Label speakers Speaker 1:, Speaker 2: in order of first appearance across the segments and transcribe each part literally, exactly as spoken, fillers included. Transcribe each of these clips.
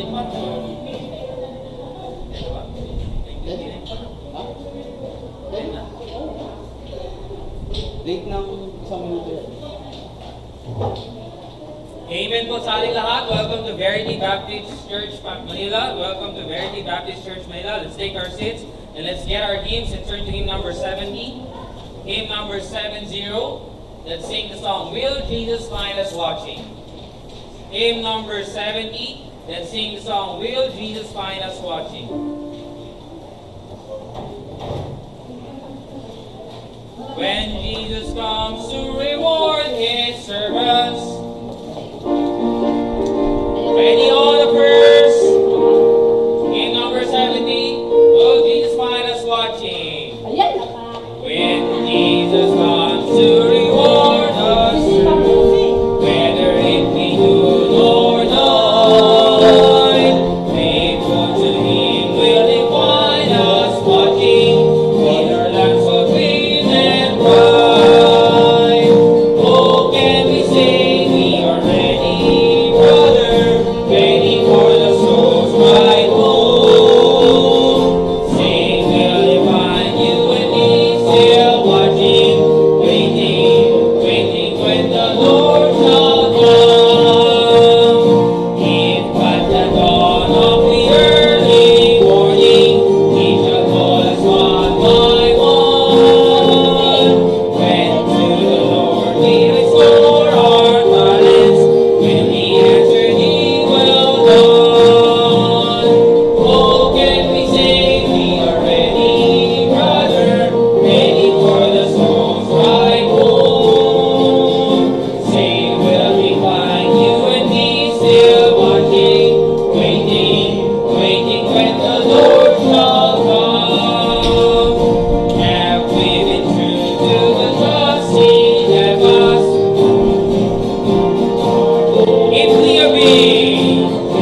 Speaker 1: Date ng isang minuto yan.
Speaker 2: Amen po sa ating lahat. Welcome to Verity Baptist Church Manila. Welcome to Verity Baptist Church Manila. Let's take our seats and let's get our hymns and turn to hymn number seventy. Hymn number seventy. Let's sing the song, Will Jesus Find Us Watching? Hymn number seventy. Let's sing the song, Will Jesus Find Us Watching? When Jesus comes to reward His servants, ready on the first, hymn number seventy, will Jesus find us watching? When Jesus comes to reward us, whether it be noon or night, faithful to Him will He find us watching, with our lamps so green and bright. Oh, can we say we are ready, brother, ready for the soul's right home? Say, will He find you and me still watching, waiting, waiting when the Lord shall come? If at the dawn of the early morning He shall call us one by one, when to the Lord we restore our talents, will He answer thee, well done? Oh, can we say we are ready, brother, ready for the soul's right home? Say, will He find you and me still watching, waiting, waiting when the Lord shall come? Have we been true to the trust He gave us? If we obey,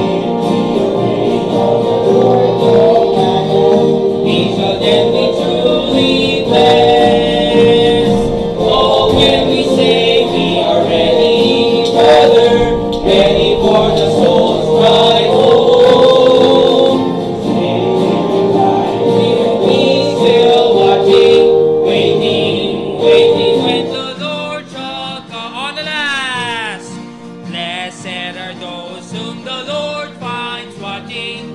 Speaker 2: we shall then be truly blessed. Oh, when we say we are ready, brother, ready for the soul's right home. We still watching, waiting, waiting when the Lord shall come. On the last, blessed are those whom the Lord finds watching.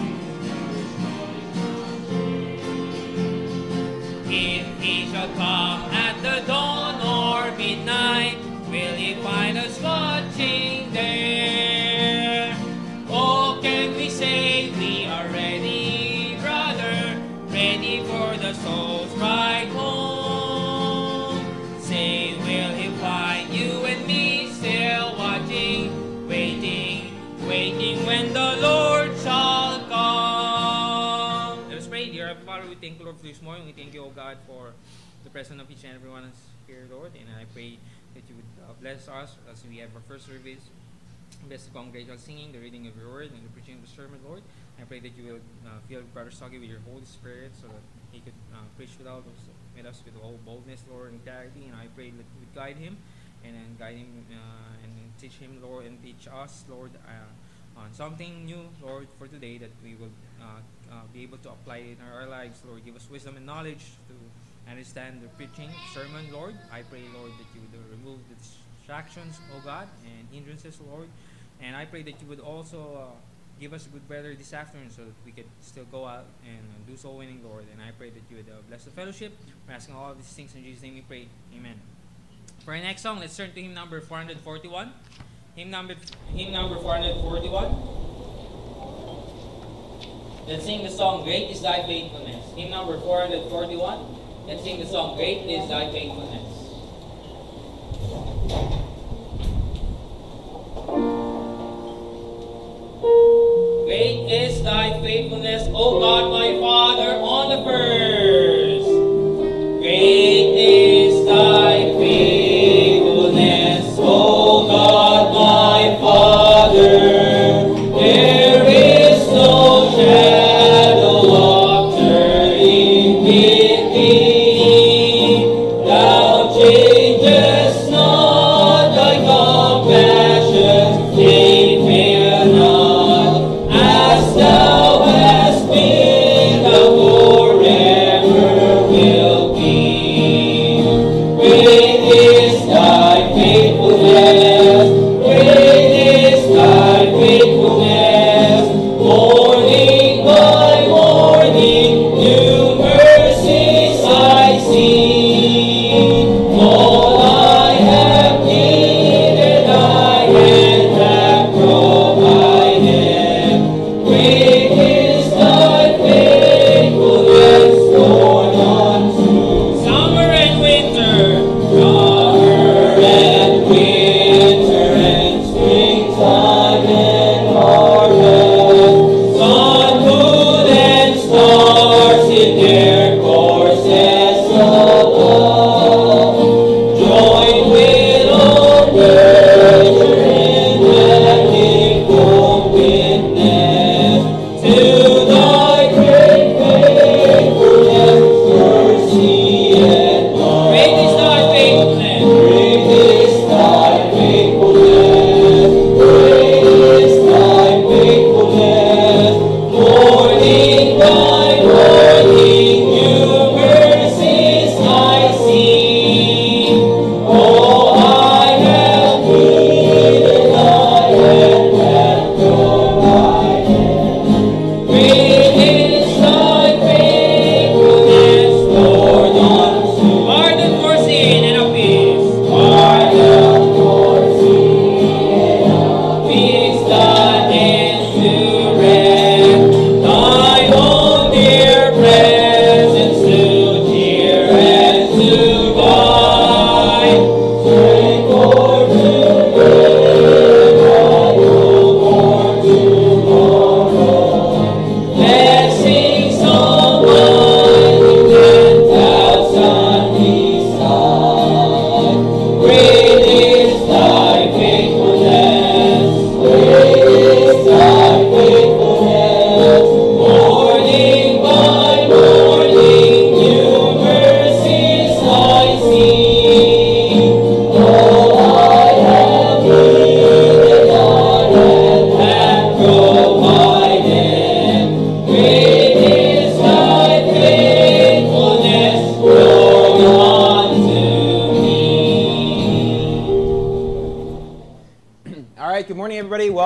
Speaker 2: If He shall come at the dawn or midnight, will He find us watching there? Oh, can we say we are ready, brother, ready for the soul's right home? Say, will He find you and me still watching, waiting, waiting when the Lord shall come? Let us pray. Dear Heavenly Father, we thank you, Lord, for this morning. We thank you, O God, for the presence of each and every one of us here, Lord. And I pray that you would uh, bless us as we have our first service. Bless the congregational singing, the reading of your word, and the preaching of the sermon, Lord. I pray that you will uh, fill Brother Soggy with your Holy Spirit so that he could uh, preach with, all those, with us with all boldness, Lord, and clarity. And I pray that you would guide him and then guide him uh, and teach him, Lord, and teach us, Lord, uh, on something new, Lord, for today that we will uh, uh, be able to apply in our lives, Lord. Give us wisdom and knowledge to understand the preaching, sermon, Lord. I pray, Lord, that you would uh, remove the distractions, O God, and hindrances, Lord. And I pray that you would also uh, give us good weather this afternoon so that we could still go out and uh, do soul winning, Lord. And I pray that you would uh, bless the fellowship. We're asking all of these things in Jesus' name we pray. Amen. For our next song, let's turn to hymn number four forty-one. Hymn number, hymn number four forty-one. Let's sing the song, Great is Thy Faithfulness. Hymn number four forty-one. Let's sing the song, Great is Thy Faithfulness. Great is Thy faithfulness, O God my Father, on the first. Great is Thy faithfulness, O God my Father. There is no shadow of turning with Thee. Thou changest not Thy compassions, they fail not.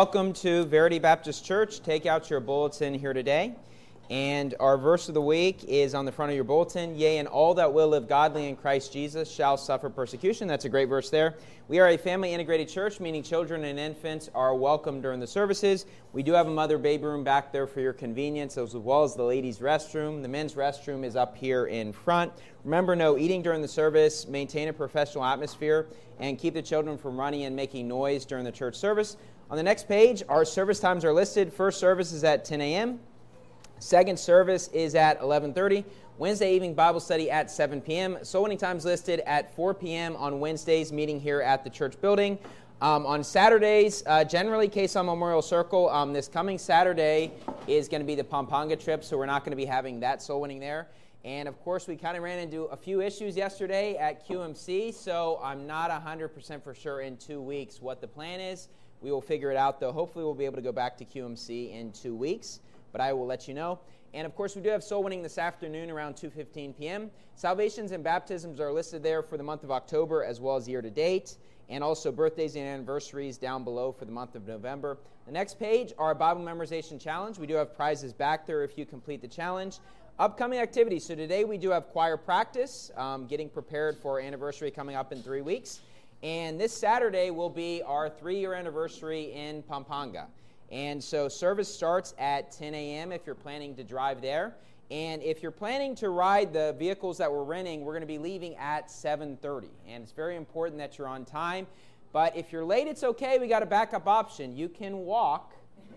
Speaker 3: welcome to Verity Baptist Church. Take out your bulletin here today. And our verse of the week is on the front of your bulletin. Yea, and all that will live godly in Christ Jesus shall suffer persecution. That's a great verse there. We are a family-integrated church, meaning children and infants are welcome during the services. We do have a mother baby room back there for your convenience, as well as the ladies' restroom. The men's restroom is up here in front. Remember, no eating during the service. Maintain a professional atmosphere, and keep the children from running and making noise during the church service. On the next page, our service times are listed. First service is at ten a.m. Second service is at eleven thirty. Wednesday evening Bible study at seven p.m. Soul winning times listed at four p.m. on Wednesdays, meeting here at the church building. Um, on Saturdays, uh, generally Quezon Memorial Circle. Um, this coming Saturday is going to be the Pampanga trip, so we're not going to be having that soul winning there. And of course, we kind of ran into a few issues yesterday at Q M C, so I'm not one hundred percent for sure in two weeks what the plan is. We will figure it out, though. Hopefully, we'll be able to go back to Q M C in two weeks. But I will let you know. And of course, we do have soul winning this afternoon around two fifteen p.m. Salvations and baptisms are listed there for the month of October as well as year to date. And also birthdays and anniversaries down below for the month of November. The next page, our Bible memorization challenge. We do have prizes back there if you complete the challenge. Upcoming activities. So today we do have choir practice, um, getting prepared for our anniversary coming up in three weeks. And this Saturday will be our three-year anniversary in Pampanga. And so service starts at ten a.m. if you're planning to drive there. And if you're planning to ride the vehicles that we're renting, we're going to be leaving at seven thirty. And it's very important that you're on time. But if you're late, it's okay. We got a backup option. You can walk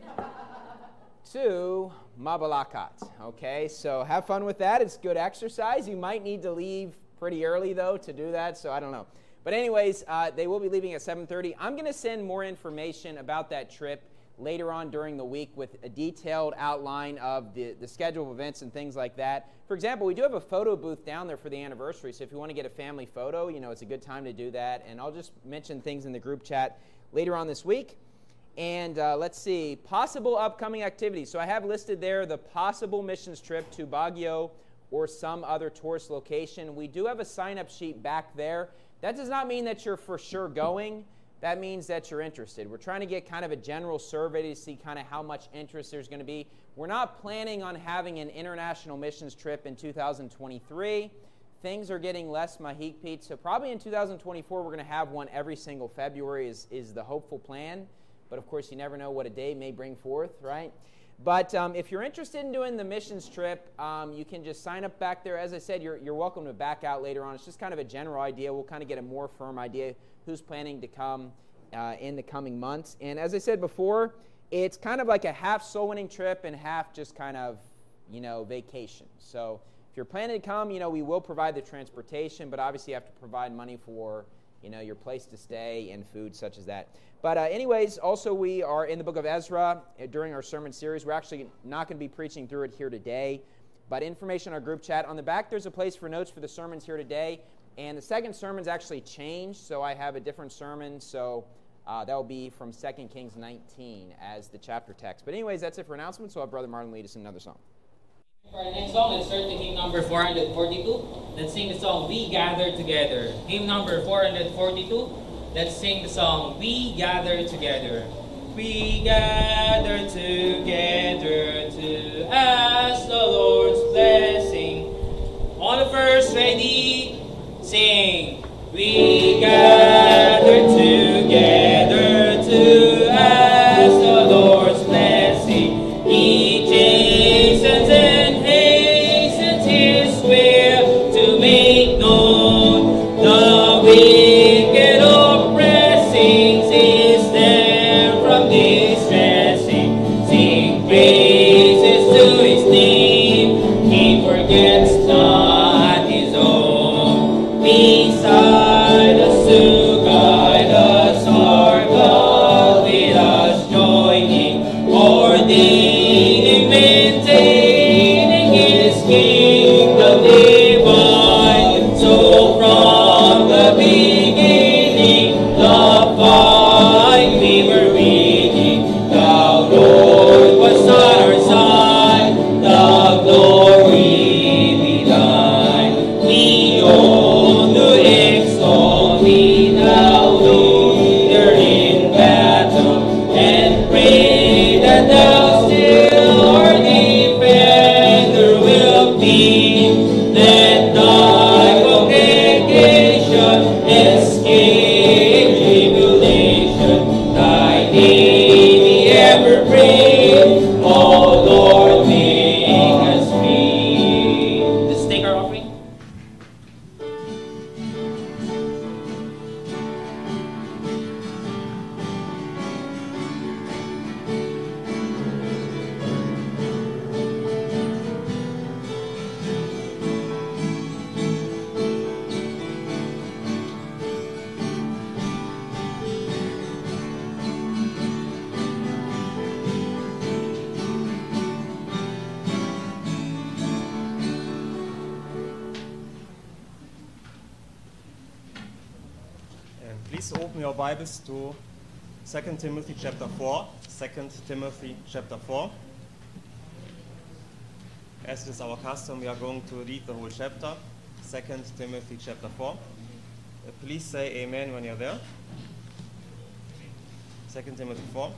Speaker 3: to Mabalacat. Okay, so have fun with that. It's good exercise. You might need to leave pretty early, though, to do that. So I don't know. But anyways, uh, they will be leaving at seven thirty. I'm going to send more information about that trip later on during the week with a detailed outline of the, the schedule of events and things like that. For example, we do have a photo booth down there for the anniversary, so if you want to get a family photo, you know, it's a good time to do that. And I'll just mention things in the group chat later on this week. And uh, let's see, possible upcoming activities. So I have listed there the possible missions trip to Baguio or some other tourist location. We do have a sign-up sheet back there. That does not mean that you're for sure going. That means that you're interested. We're trying to get kind of a general survey to see kind of how much interest there's going to be. We're not planning on having an international missions trip in two thousand twenty-three. Things are getting less mahigpit, so probably in two thousand twenty-four we're going to have one every single February is, is the hopeful plan. But of course you never know what a day may bring forth, right? But um, if you're interested in doing the missions trip, um, you can just sign up back there. As I said, you're, you're welcome to back out later on. It's just kind of a general idea. We'll kind of get a more firm idea who's planning to come uh, in the coming months. And as I said before, it's kind of like a half soul-winning trip and half just kind of, you know, vacation. So if you're planning to come, you know, we will provide the transportation, but obviously you have to provide money for, you know, your place to stay and food such as that. But uh, anyways, also we are in the book of Ezra uh, during our sermon series. We're actually not going to be preaching through it here today, but information on our group chat. On the back, there's a place for notes for the sermons here today. And the second sermon's actually changed, so I have a different sermon. So uh, that will be from Second Kings nineteen as the chapter text. But anyways, that's it for announcements. So I'll have Brother Martin lead us in another song.
Speaker 2: For our next song, let's turn to hymn number four hundred forty-two. Let's sing the song, We Gather Together. Hymn number four hundred forty-two. Let's sing the song, We Gather Together. We gather together to ask the Lord's blessing. On the first ready, sing. We gather together to ask the Lord's blessing. He chastens and hastens His will to make known the wicked oppressing. Cease them from distressing. Sing praises to His name. He forgets not His own. Beside us to guide us, our God with us joining, ordaining, maintaining His kingdom divine. So from the beginning, the fight we were winning. The Lord was on our side, the glory be thine. We all to extol thee, thou leader in battle, and praise
Speaker 4: please open your Bibles to Second Timothy chapter four. Second Timothy chapter four. As it is our custom, we are going to read the whole chapter. Second Timothy chapter four. Uh, please say amen when you're there. Second Timothy four.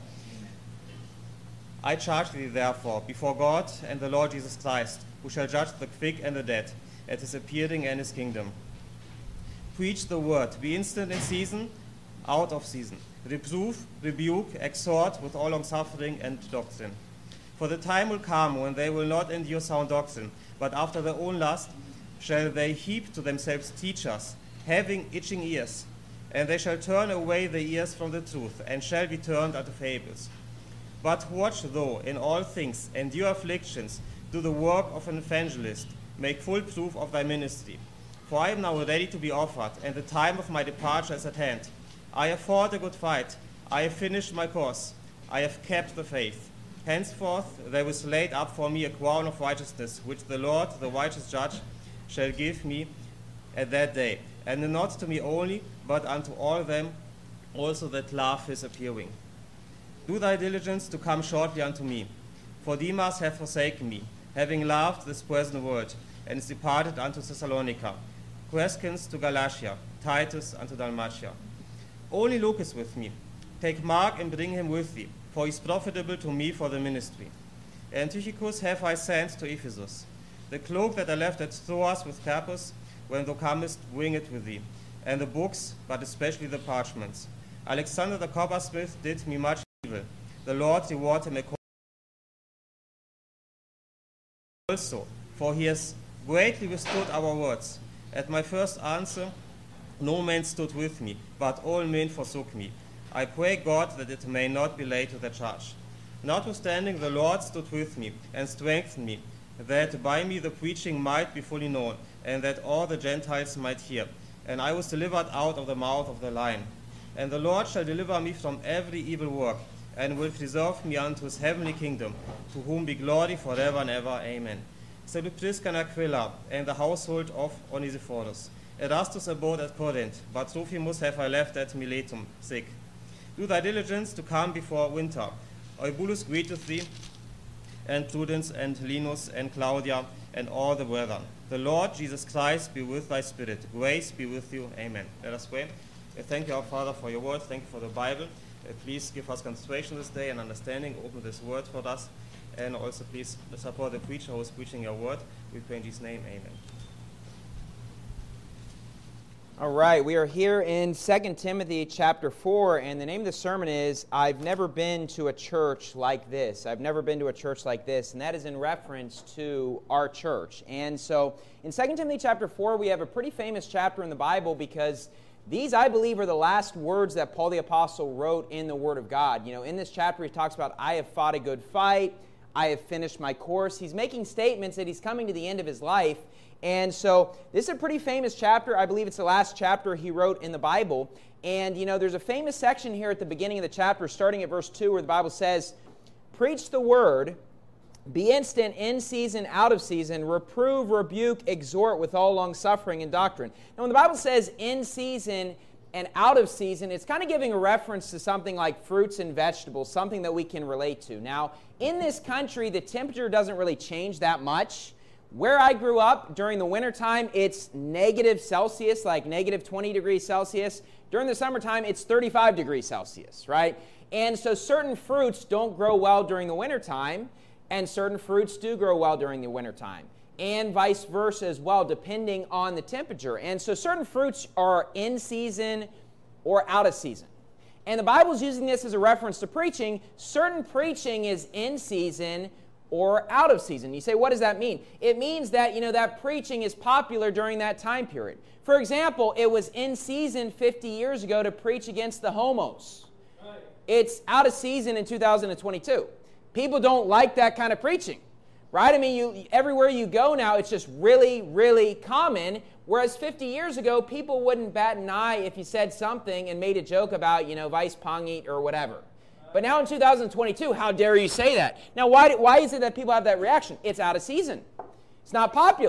Speaker 4: I charge thee therefore before God and the Lord Jesus Christ, who shall judge the quick and the dead at his appearing and his kingdom. Preach the word, be instant in season, out of season. Reprove, rebuke, exhort with all long-suffering and doctrine. For the time will come when they will not endure sound doctrine, but after their own lust shall they heap to themselves teachers, having itching ears. And they shall turn away their ears from the truth, and shall be turned unto fables. But watch thou in all things, endure afflictions, do the work of an evangelist, make full proof of thy ministry. For I am now ready to be offered, and the time of my departure is at hand. I have fought a good fight, I have finished my course, I have kept the faith. Henceforth there is laid up for me a crown of righteousness, which the Lord, the righteous judge, shall give me at that day, and not to me only, but unto all them also that love his appearing. Do thy diligence to come shortly unto me. For Demas hath forsaken me, having loved this present world, and is departed unto Thessalonica. Crescens to Galatia, Titus unto Dalmatia. Only Luke is with me. Take Mark and bring him with thee, for he is profitable to me for the ministry. And Tychicus have I sent to Ephesus. The cloak that I left at Troas with Carpus, when thou comest, bring it with thee, and the books, but especially the parchments. Alexander the coppersmith did me much evil. The Lord reward him according also, for he has greatly withstood our words. At my first answer, no man stood with me, but all men forsook me. I pray God that it may not be laid to their charge. Notwithstanding, the Lord stood with me and strengthened me, that by me the preaching might be fully known, and that all the Gentiles might hear. And I was delivered out of the mouth of the lion. And the Lord shall deliver me from every evil work, and will preserve me unto his heavenly kingdom, to whom be glory forever and ever. Amen. Salute Prisca and Aquila, and the household of Onesiphorus. Erastus abode at Corinth, but Trophimus have I left at Miletum, sick. Do thy diligence to come before winter. Eubulus greeteth thee, and Prudence, and Linus, and Claudia, and all the brethren. The Lord Jesus Christ be with thy spirit. Grace be with you. Amen. Let us pray. Uh, thank you, our Father, for your word. Thank you for the Bible. Uh, please give us concentration this day and understanding. Open this word for us. And also please support the preacher who is preaching your word. We pray in Jesus' name. Amen.
Speaker 3: All right, we are here in Second Timothy chapter four, and the name of the sermon is, I've never been to a church like this. I've never been to a church like this, and that is in reference to our church. And so in Second Timothy chapter four, we have a pretty famous chapter in the Bible because these, I believe, are the last words that Paul the Apostle wrote in the Word of God. You know, in this chapter, he talks about, I have fought a good fight, I have finished my course. He's making statements that he's coming to the end of his life. And so this is a pretty famous chapter. I believe it's the last chapter he wrote in the Bible. And, you know, there's a famous section here at the beginning of the chapter, starting at verse two, where the Bible says, preach the word, be instant in season, out of season, reprove, rebuke, exhort with all long-suffering and doctrine. Now, when the Bible says in season and out of season, it's kind of giving a reference to something like fruits and vegetables, something that we can relate to. Now, in this country, the temperature doesn't really change that much. Where I grew up, during the wintertime, it's negative Celsius, like negative twenty degrees Celsius. During the summertime, it's thirty-five degrees Celsius, right? And so certain fruits don't grow well during the wintertime, and certain fruits do grow well during the wintertime, and vice versa as well, depending on the temperature. And so certain fruits are in season or out of season. And the Bible's using this as a reference to preaching. Certain preaching is in season or out of season. You say, what does that mean? It means that, you know, that preaching is popular during that time period. For example, it was in season fifty years ago to preach against the homos. Right. It's out of season in two thousand twenty-two. People don't like that kind of preaching, right? I mean, you everywhere you go now, it's just really, really common. Whereas fifty years ago, people wouldn't bat an eye if you said something and made a joke about, you know, Vice Pongit or whatever. But now in two thousand twenty-two, how dare you say that? Now, why, why is it that people have that reaction? It's out of season. It's not popular.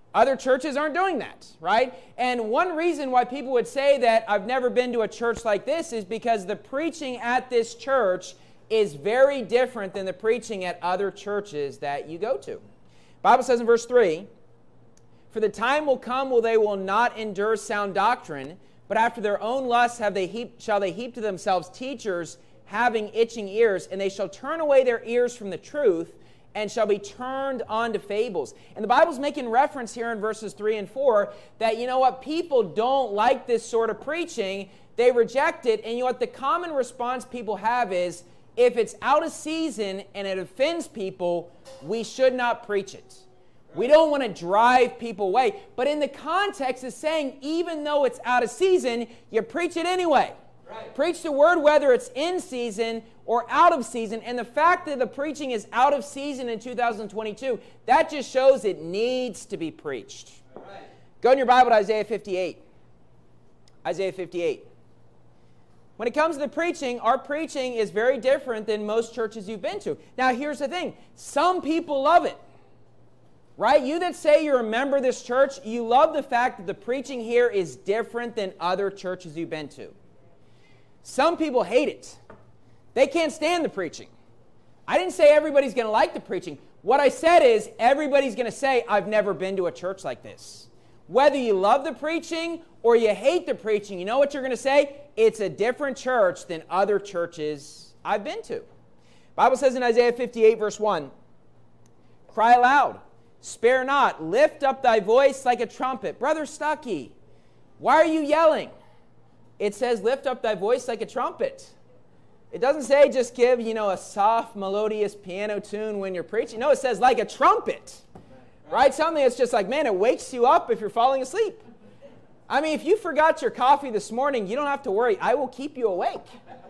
Speaker 3: Other churches aren't doing that, right? And one reason why people would say that I've never been to a church like this is because the preaching at this church is very different than the preaching at other churches that you go to. The Bible says in verse three, "For the time will come when they will not endure sound doctrine, but after their own lusts have they heaped, shall they heap to themselves teachers having itching ears, and they shall turn away their ears from the truth, and shall be turned on to fables." And the Bible's making reference here in verses three and four that, you know what, people don't like this sort of preaching. They reject it. And you know what, the common response people have is, if it's out of season and it offends people, we should not preach it. We don't want to drive people away. But in the context, it's saying, even though it's out of season, you preach it anyway. Right. Preach the word whether it's in season or out of season. And the fact that the preaching is out of season in two thousand twenty-two, that just shows it needs to be preached. Right. Go in your Bible to Isaiah fifty-eight. Isaiah fifty-eight. When it comes to the preaching, our preaching is very different than most churches you've been to. Now, here's the thing. Some people love it. Right? You that say you're a member of this church, you love the fact that the preaching here is different than other churches you've been to. Some people hate it. They can't stand the preaching. I didn't say everybody's going to like the preaching. What I said is everybody's going to say, I've never been to a church like this. Whether you love the preaching or you hate the preaching, you know what you're going to say? It's a different church than other churches I've been to. The Bible says in Isaiah fifty-eight, verse one, "Cry aloud, spare not, lift up thy voice like a trumpet." Brother Stuckey, why are you yelling? It says, lift up thy voice like a trumpet. It doesn't say just give, you know, a soft, melodious piano tune when you're preaching. No, it says like a trumpet, right? Something that's just like, man, it wakes you up if you're falling asleep. I mean, if you forgot your coffee this morning, you don't have to worry. I will keep you awake,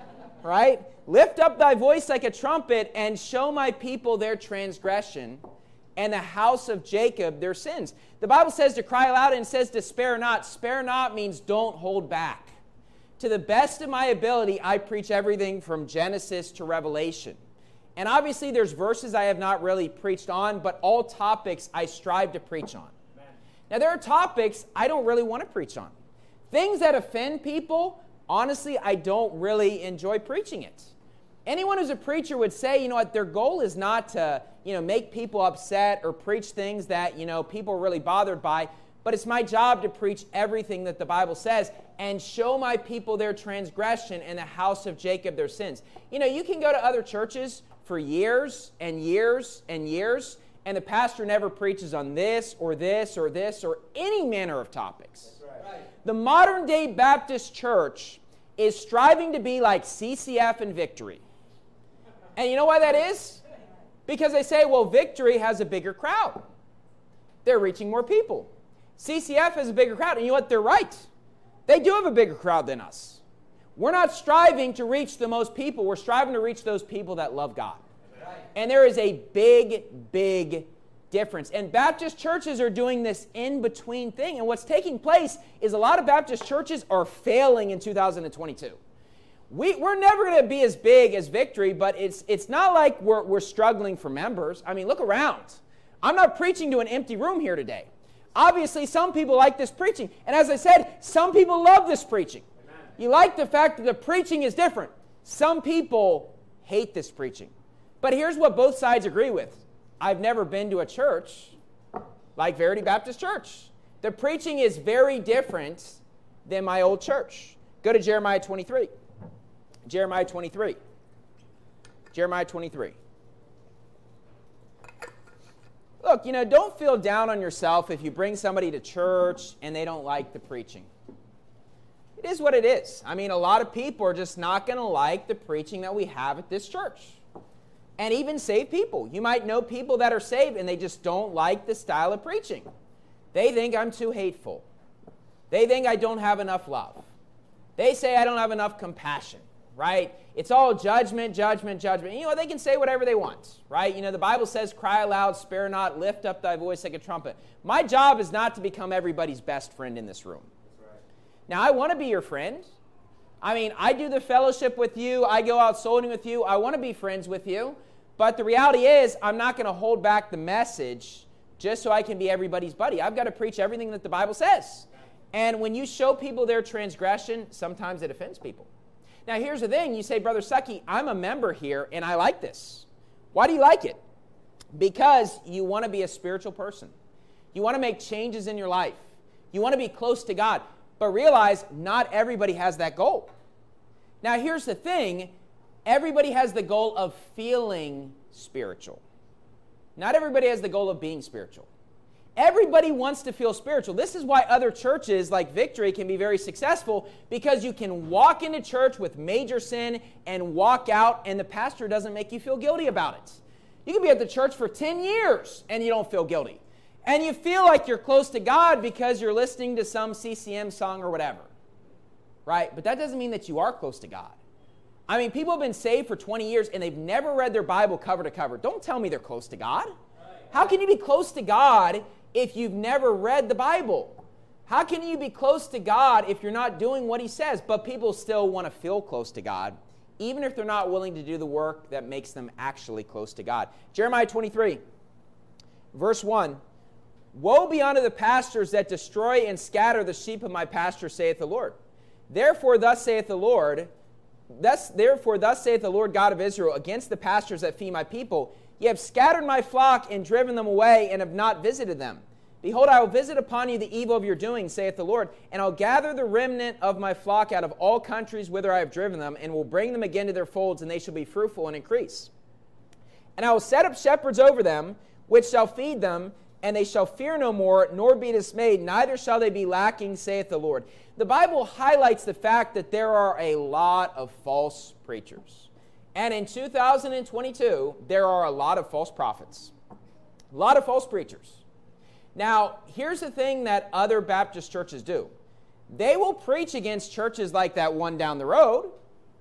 Speaker 3: right? Lift up thy voice like a trumpet and show my people their transgression and the house of Jacob their sins. The Bible says to cry aloud and it says to spare not. Spare not means don't hold back. To the best of my ability, I preach everything from Genesis to Revelation. And obviously there's verses I have not really preached on, but all topics I strive to preach on. Amen. Now there are topics I don't really want to preach on. Things that offend people, honestly, I don't really enjoy preaching it. Anyone who's a preacher would say, you know what, their goal is not to, you know, make people upset or preach things that, you know, people are really bothered by. But it's my job to preach everything that the Bible says and show my people their transgression and the house of Jacob their sins. You know, you can go to other churches for years and years and years, and the pastor never preaches on this or this or this or any manner of topics. Right. The modern day Baptist church is striving to be like C C F and Victory. And you know why that is? Because they say, well, Victory has a bigger crowd. They're reaching more people. C C F has a bigger crowd, and you know what? They're right. They do have a bigger crowd than us. We're not striving to reach the most people. We're striving to reach those people that love God. Right. And there is a big, big difference. And Baptist churches are doing this in-between thing. And what's taking place is a lot of Baptist churches are failing in two thousand twenty-two. We, we're never going to be as big as Victory, but it's, it's not like we're, we're struggling for members. I mean, look around. I'm not preaching to an empty room here today. Obviously, some people like this preaching. And as I said, some people love this preaching. Amen. You like the fact that the preaching is different. Some people hate this preaching. But here's what both sides agree with. I've never been to a church like Verity Baptist Church. The preaching is very different than my old church. Go to Jeremiah twenty-three. Jeremiah twenty-three. Jeremiah twenty-three. Look, you know, don't feel down on yourself if you bring somebody to church and they don't like the preaching. It is what it is. I mean, a lot of people are just not going to like the preaching that we have at this church. And even saved people. You might know people that are saved and they just don't like the style of preaching. They think I'm too hateful. They think I don't have enough love. They say I don't have enough compassion, right? It's all judgment, judgment, judgment. You know, they can say whatever they want, right? You know, the Bible says, cry aloud, spare not, lift up thy voice like a trumpet. My job is not to become everybody's best friend in this room. That's right. Now, I want to be your friend. I mean, I do the fellowship with you. I go out soul winning with you. I want to be friends with you. But the reality is, I'm not going to hold back the message just so I can be everybody's buddy. I've got to preach everything that the Bible says. And when you show people their transgression, sometimes it offends people. Now, here's the thing. You say, Brother Stuckey, I'm a member here, and I like this. Why do you like it? Because you want to be a spiritual person. You want to make changes in your life. You want to be close to God. But realize not everybody has that goal. Now, here's the thing. Everybody has the goal of feeling spiritual. Not everybody has the goal of being spiritual. Everybody wants to feel spiritual. This is why other churches like Victory can be very successful, because you can walk into church with major sin and walk out, and the pastor doesn't make you feel guilty about it. You can be at the church for ten years and you don't feel guilty. And you feel like you're close to God because you're listening to some C C M song or whatever. Right? But that doesn't mean that you are close to God. I mean, people have been saved for twenty years and they've never read their Bible cover to cover. Don't tell me they're close to God. How can you be close to God if you've never read the Bible? How can you be close to God if you're not doing what He says? But people still want to feel close to God, even if they're not willing to do the work that makes them actually close to God. Jeremiah twenty-three, verse one. Woe be unto the pastors that destroy and scatter the sheep of my pasture, saith the Lord. Therefore thus saith the Lord, thus, therefore thus saith the Lord God of Israel, against the pastors that feed my people, ye have scattered my flock and driven them away, and have not visited them. Behold, I will visit upon you the evil of your doing, saith the Lord, and I'll gather the remnant of my flock out of all countries whither I have driven them, and will bring them again to their folds, and they shall be fruitful and increase. And I will set up shepherds over them, which shall feed them, and they shall fear no more, nor be dismayed, neither shall they be lacking, saith the Lord. The Bible highlights the fact that there are a lot of false preachers. And in two thousand twenty-two, there are a lot of false prophets. A lot of false preachers. Now, here's the thing that other Baptist churches do. They will preach against churches like that one down the road.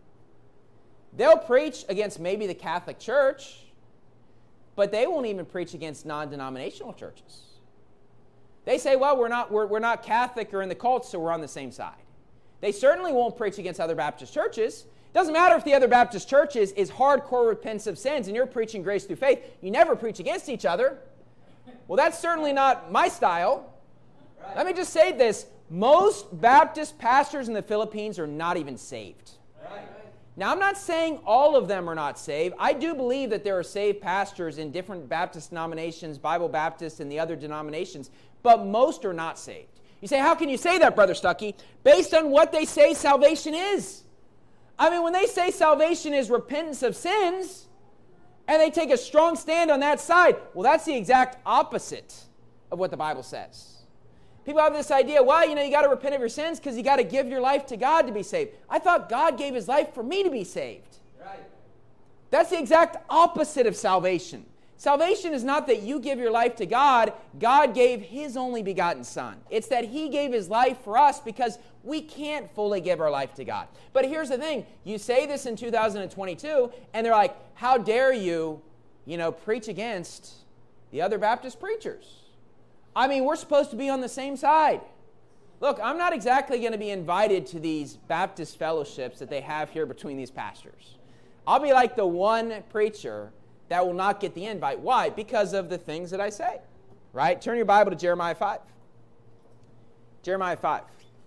Speaker 3: They'll preach against maybe the Catholic Church, but they won't even preach against non-denominational churches. They say, well, we're not, we're, we're not Catholic or in the cult, so we're on the same side. They certainly won't preach against other Baptist churches. It doesn't matter if the other Baptist church is, is hardcore repentance of sins and you're preaching grace through faith. You never preach against each other. Well, that's certainly not my style. Right. Let me just say this. Most Baptist pastors in the Philippines are not even saved. Right. Now, I'm not saying all of them are not saved. I do believe that there are saved pastors in different Baptist denominations, Bible Baptists, and the other denominations, but most are not saved. You say, how can you say that, Brother Stuckey? Based on what they say salvation is. I mean, when they say salvation is repentance of sins, and they take a strong stand on that side, well, that's the exact opposite of what the Bible says. People have this idea, well, you know, you got to repent of your sins because you got to give your life to God to be saved. I thought God gave His life for me to be saved. Right. That's the exact opposite of salvation. Salvation is not that you give your life to God. God gave His only begotten Son. It's that He gave His life for us because we can't fully give our life to God. But here's the thing. You say this in two thousand twenty-two, and they're like, how dare you, you know, preach against the other Baptist preachers? I mean, we're supposed to be on the same side. Look, I'm not exactly going to be invited to these Baptist fellowships that they have here between these pastors. I'll be like the one preacher that will not get the invite. Why? Because of the things that I say. Right? Turn your Bible to Jeremiah five. Jeremiah five.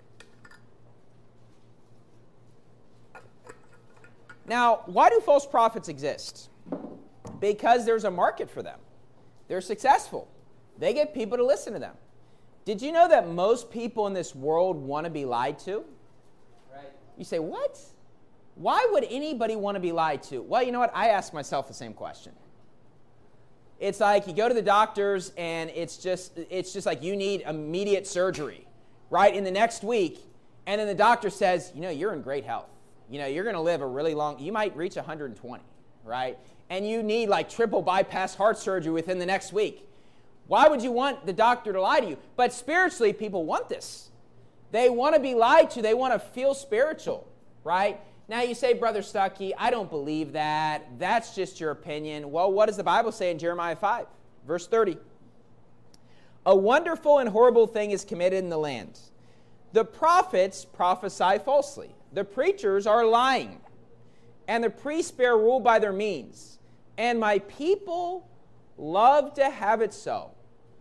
Speaker 3: Now, why do false prophets exist? Because there's a market for them. They're successful. They get people to listen to them. Did you know that most people in this world want to be lied to? Right. You say, what? Why would anybody want to be lied to? Well, you know what? I ask myself the same question. It's like you go to the doctors and it's just it's just like you need immediate surgery, right, in the next week, and then the doctor says, you know, you're in great health. You know, you're going to live a really long, you might reach one hundred twenty, right? And you need like triple bypass heart surgery within the next week. Why would you want the doctor to lie to you? But spiritually, people want this. They want to be lied to. They want to feel spiritual, right? Now you say, Brother Stuckey, I don't believe that. That's just your opinion. Well, what does the Bible say in Jeremiah five, verse thirty? A wonderful and horrible thing is committed in the land. The prophets prophesy falsely. The preachers are lying. And the priests bear rule by their means. And my people love to have it so.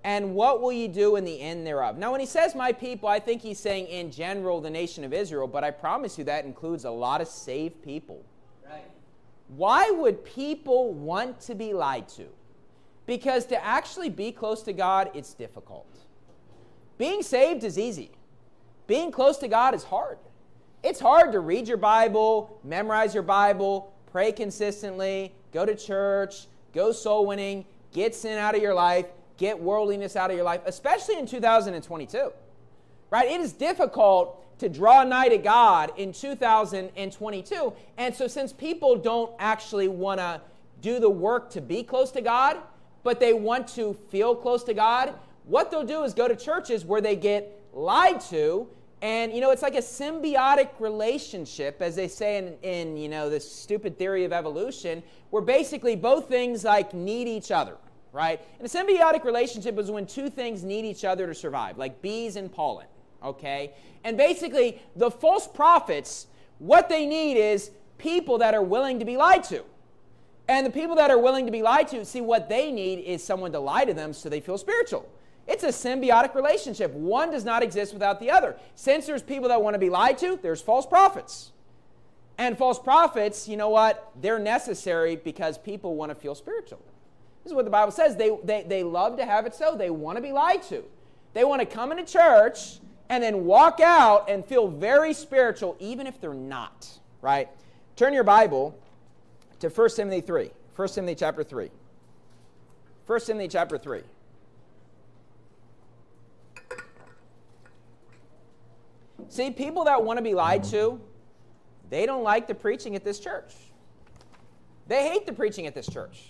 Speaker 3: And what will you do in the end thereof? Now, when he says my people, I think he's saying in general the nation of Israel, but I promise you that includes a lot of saved people.
Speaker 1: Right.
Speaker 3: Why would people want to be lied to? Because to actually be close to God, it's difficult. Being saved is easy. Being close to God is hard. It's hard to read your Bible, memorize your Bible, pray consistently, go to church, go soul winning, get sin out of your life, get worldliness out of your life, especially in two thousand twenty-two. Right? It is difficult to draw nigh to God in two thousand twenty-two. And so since people don't actually want to do the work to be close to God, but they want to feel close to God, what they'll do is go to churches where they get lied to. And, you know, it's like a symbiotic relationship, as they say in, in, you know, this stupid theory of evolution, where basically both things, like, need each other, right? And a symbiotic relationship is when two things need each other to survive, like bees and pollen, okay? And basically, the false prophets, what they need is people that are willing to be lied to. And the people that are willing to be lied to, see, what they need is someone to lie to them so they feel spiritual. It's a symbiotic relationship. One does not exist without the other. Since there's people that want to be lied to, there's false prophets. And false prophets, you know what? They're necessary because people want to feel spiritual. This is what the Bible says. They, they, they love to have it so. They want to be lied to. They want to come into church and then walk out and feel very spiritual, even if they're not, right? Turn your Bible to First Timothy three. First Timothy chapter three. First Timothy chapter three. See, people that want to be lied to, they don't like the preaching at this church. They hate the preaching at this church.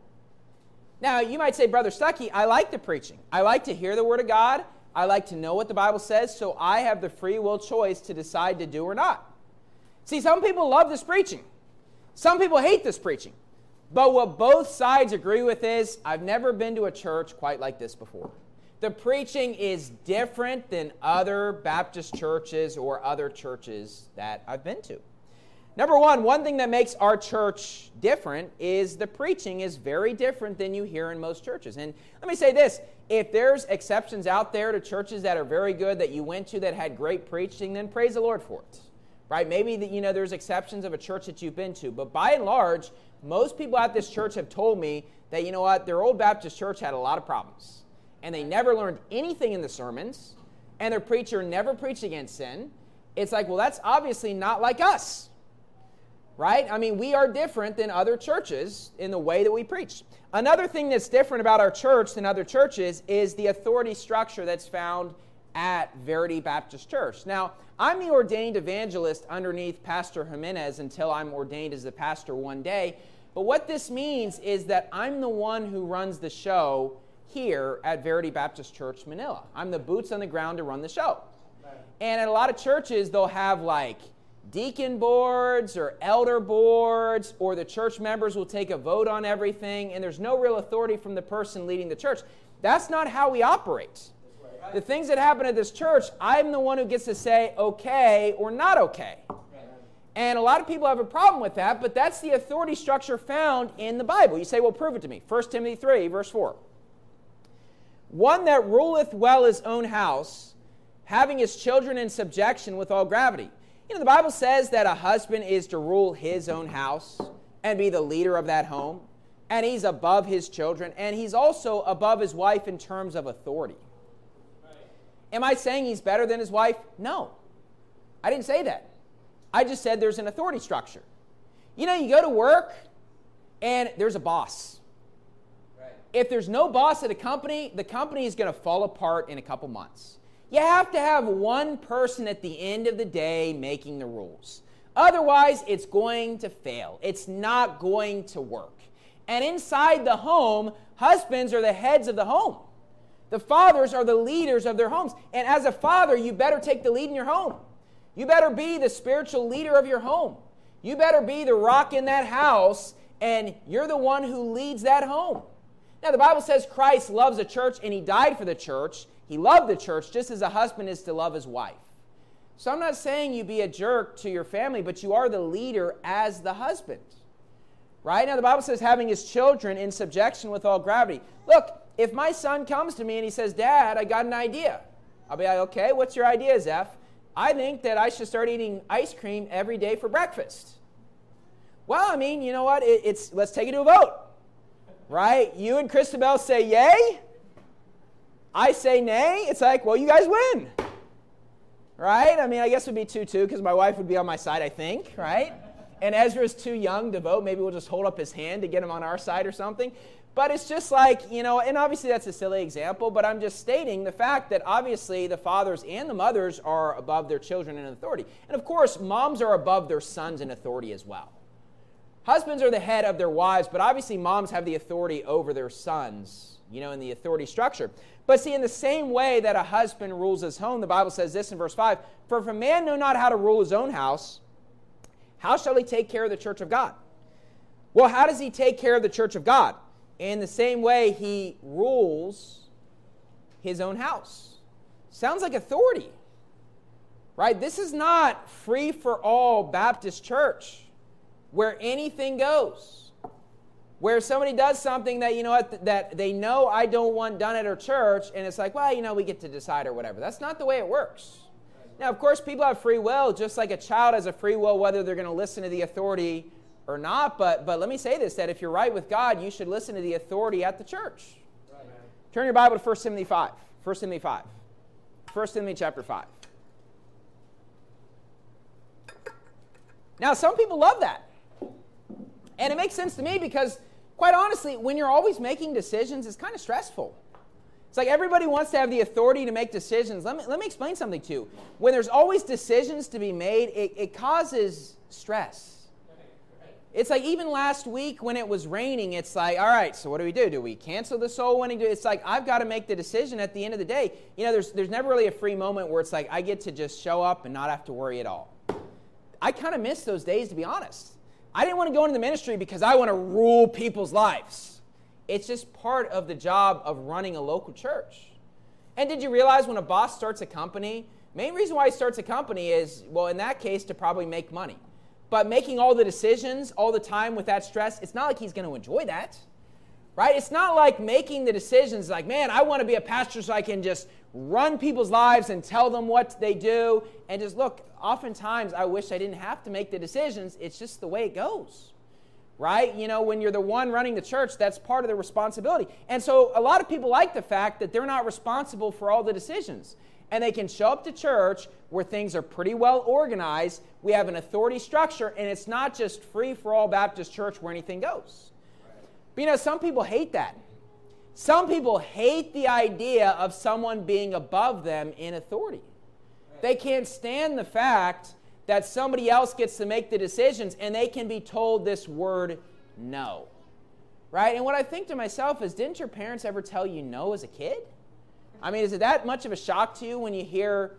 Speaker 3: Now, you might say, Brother Stuckey, I like the preaching. I like to hear the Word of God. I like to know what the Bible says, so I have the free will choice to decide to do or not. See, some people love this preaching. Some people hate this preaching. But what both sides agree with is, I've never been to a church quite like this before. The preaching is different than other Baptist churches or other churches that I've been to. Number one, one thing that makes our church different is the preaching is very different than you hear in most churches. And let me say this, if there's exceptions out there to churches that are very good that you went to that had great preaching, then praise the Lord for it. Right? Maybe that, you know, there's exceptions of a church that you've been to, but by and large, most people at this church have told me that, you know what, their old Baptist church had a lot of problems. And they never learned anything in the sermons, and their preacher never preached against sin. It's like, well, that's obviously not like us, right? I mean, we are different than other churches in the way that we preach. Another thing that's different about our church than other churches is the authority structure that's found at Verity Baptist Church. Now, I'm the ordained evangelist underneath Pastor Jimenez until I'm ordained as the pastor one day. But what this means is that I'm the one who runs the show here at Verity Baptist Church, Manila. I'm the boots on the ground to run the show. Right. And at a lot of churches, they'll have like deacon boards or elder boards, or the church members will take a vote on everything, and there's no real authority from the person leading the church. That's not how we operate. Right. The things that happen at this church, I'm the one who gets to say okay or not okay. Right. And a lot of people have a problem with that, but that's the authority structure found in the Bible. You say, well, prove it to me. First Timothy three, verse four. One that ruleth well his own house, having his children in subjection with all gravity. You know, the Bible says that a husband is to rule his own house and be the leader of that home, and he's above his children, and he's also above his wife in terms of authority. Right. Am I saying he's better than his wife? No. I didn't say that. I just said there's an authority structure. You know, you go to work, and there's a boss. If there's no boss at a company, the company is going to fall apart in a couple months. You have to have one person at the end of the day making the rules. Otherwise, it's going to fail. It's not going to work. And inside the home, husbands are the heads of the home. The fathers are the leaders of their homes. And as a father, you better take the lead in your home. You better be the spiritual leader of your home. You better be the rock in that house, and you're the one who leads that home. Now, the Bible says Christ loves a church, and he died for the church. He loved the church just as a husband is to love his wife. So I'm not saying you be a jerk to your family, but you are the leader as the husband. Right? Now, the Bible says having his children in subjection with all gravity. Look, if my son comes to me and he says, Dad, I got an idea. I'll be like, okay, what's your idea, Zeph? I think that I should start eating ice cream every day for breakfast. Well, I mean, you know what? It, it's let's take it to a vote, right? You and Christabel say yay. I say nay. It's like, well, you guys win, right? I mean, I guess it would be two two because my wife would be on my side, I think, right? And Ezra's too young to vote. Maybe we'll just hold up his hand to get him on our side or something. But it's just like, you know, and obviously that's a silly example, but I'm just stating the fact that obviously the fathers and the mothers are above their children in authority. And of course, moms are above their sons in authority as well. Husbands are the head of their wives, but obviously moms have the authority over their sons, you know, in the authority structure. But see, in the same way that a husband rules his home, the Bible says this in verse five, for if a man know not how to rule his own house, how shall he take care of the church of God? Well, how does he take care of the church of God? In the same way, he rules his own house. Sounds like authority, right? This is not free-for-all Baptist church where anything goes, where somebody does something that, you know what, that they know I don't want done at our church, and it's like, well, you know, we get to decide or whatever. That's not the way it works. Now, of course, people have free will, just like a child has a free will, whether they're going to listen to the authority or not, but but let me say this, that if you're right with God, you should listen to the authority at the church. Right. Turn your Bible to First Timothy five. First Timothy five. First Timothy chapter five. Now, some people love that. And it makes sense to me because, quite honestly, when you're always making decisions, it's kind of stressful. It's like everybody wants to have the authority to make decisions. Let me, let me explain something to you. When there's always decisions to be made, it, it causes stress. It's like even last week when it was raining, it's like, all right, so what do we do? Do we cancel the soul winning? It's like, I've got to make the decision at the end of the day. You know, there's there's never really a free moment where it's like, I get to just show up and not have to worry at all. I kind of miss those days, to be honest. I didn't want to go into the ministry because I want to rule people's lives. It's just part of the job of running a local church. And did you realize when a boss starts a company, main reason why he starts a company is, well, in that case, to probably make money. But making all the decisions all the time with that stress, it's not like he's going to enjoy that, right? It's not like making the decisions like, man, I want to be a pastor so I can just run people's lives and tell them what they do. And just look, oftentimes I wish I didn't have to make the decisions. It's just the way it goes, right? You know, when you're the one running the church, that's part of the responsibility. And so a lot of people like the fact that they're not responsible for all the decisions. And they can show up to church where things are pretty well organized. We have an authority structure, and it's not just free-for-all Baptist church where anything goes. But you know, some people hate that. Some people hate the idea of someone being above them in authority. They can't stand the fact that somebody else gets to make the decisions, and they can be told this word, no. Right? And what I think to myself is, didn't your parents ever tell you no as a kid? I mean, is it that much of a shock to you when you hear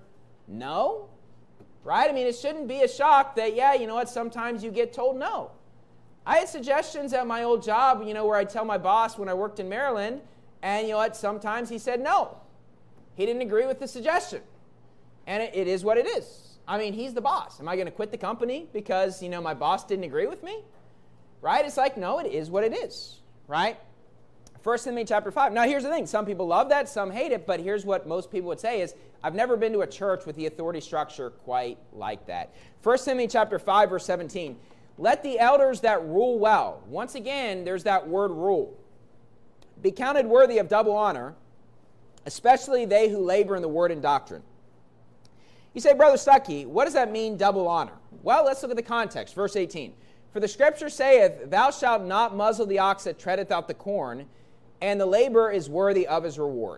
Speaker 3: no? Right? I mean, it shouldn't be a shock that, yeah, you know what, sometimes you get told no. I had suggestions at my old job, you know, where I'd tell my boss when I worked in Maryland, and you know what, sometimes he said no. He didn't agree with the suggestion. And it, it is what it is. I mean, he's the boss. Am I going to quit the company because, you know, my boss didn't agree with me? Right? It's like, no, it is what it is. Right? First Timothy chapter five. Now, here's the thing. Some people love that, some hate it, but here's what most people would say is, I've never been to a church with the authority structure quite like that. First Timothy chapter five, verse seventeen. Let the elders that rule well, once again, there's that word rule, be counted worthy of double honor, especially they who labor in the word and doctrine. You say, Brother Stuckey, what does that mean, double honor? Well, let's look at the context. Verse eighteen. For the scripture saith, thou shalt not muzzle the ox that treadeth out the corn, and the laborer is worthy of his reward.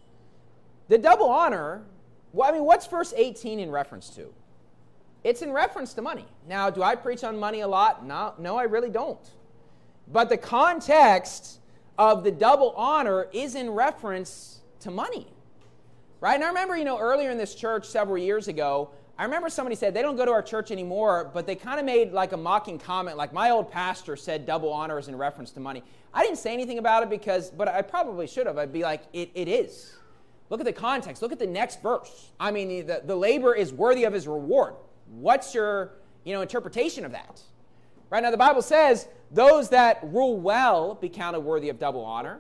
Speaker 3: The double honor, well, I mean, what's verse eighteen in reference to? It's in reference to money. Now, do I preach on money a lot? No, no, I really don't. But the context of the double honor is in reference to money, right? And I remember, you know, earlier in this church several years ago, I remember somebody said they don't go to our church anymore, but they kind of made like a mocking comment, like my old pastor said double honor is in reference to money. I didn't say anything about it because, but I probably should have. I'd be like, it, it is. Look at the context. Look at the next verse. I mean, the, the labor is worthy of his reward. What's your, you know, interpretation of that? Right now, the Bible says, those that rule well be counted worthy of double honor,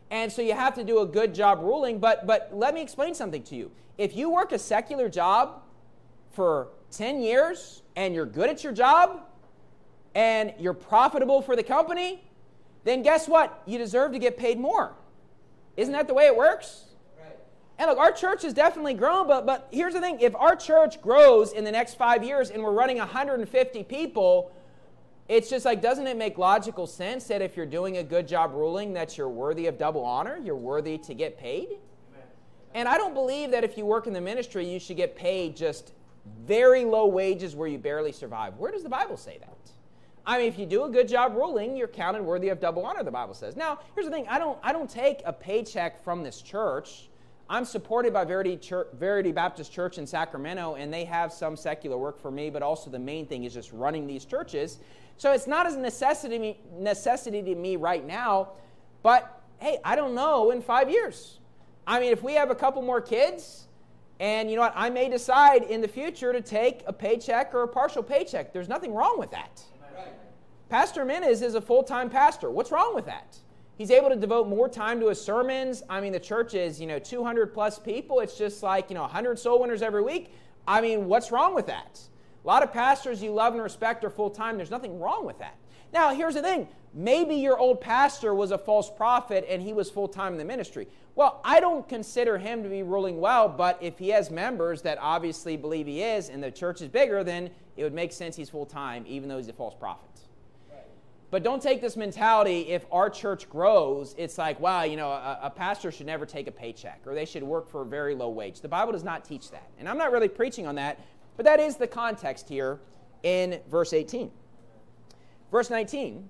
Speaker 3: And so you have to do a good job ruling. But, but let me explain something to you. If you work a secular job for ten years and you're good at your job and you're profitable for the company, then guess what? You deserve to get paid more. Isn't that the way it works? Right. And look, our church has definitely grown, but, but here's the thing. If our church grows in the next five years and we're running one hundred fifty people, it's just like, doesn't it make logical sense that if you're doing a good job ruling that you're worthy of double honor, you're worthy to get paid? Amen. And I don't believe that if you work in the ministry, you should get paid just very low wages where you barely survive. Where does the Bible say that? I mean, if you do a good job ruling, you're counted worthy of double honor, the Bible says. Now, here's the thing. I don't, I don't take a paycheck from this church. I'm supported by Verity, Church, Verity Baptist Church in Sacramento, and they have some secular work for me, but also the main thing is just running these churches. So it's not as a necessity, necessity to me right now, but hey, I don't know in five years. I mean, if we have a couple more kids, and you know what, I may decide in the future to take a paycheck or a partial paycheck. There's nothing wrong with that. Right. Pastor Menes is a full-time pastor. What's wrong with that? He's able to devote more time to his sermons. I mean, the church is, you know, two hundred plus people. It's just like, you know, one hundred soul winners every week. I mean, what's wrong with that? A lot of pastors you love and respect are full-time. There's nothing wrong with that. Now, here's the thing. Maybe your old pastor was a false prophet and he was full-time in the ministry. Well, I don't consider him to be ruling well, but if he has members that obviously believe he is and the church is bigger, then it would make sense he's full-time, even though he's a false prophet. Right. But don't take this mentality, if our church grows, it's like, wow, you know, a, a pastor should never take a paycheck, or they should work for a very low wage. The Bible does not teach that. And I'm not really preaching on that, but that is the context here in verse eighteen. Verse nineteen.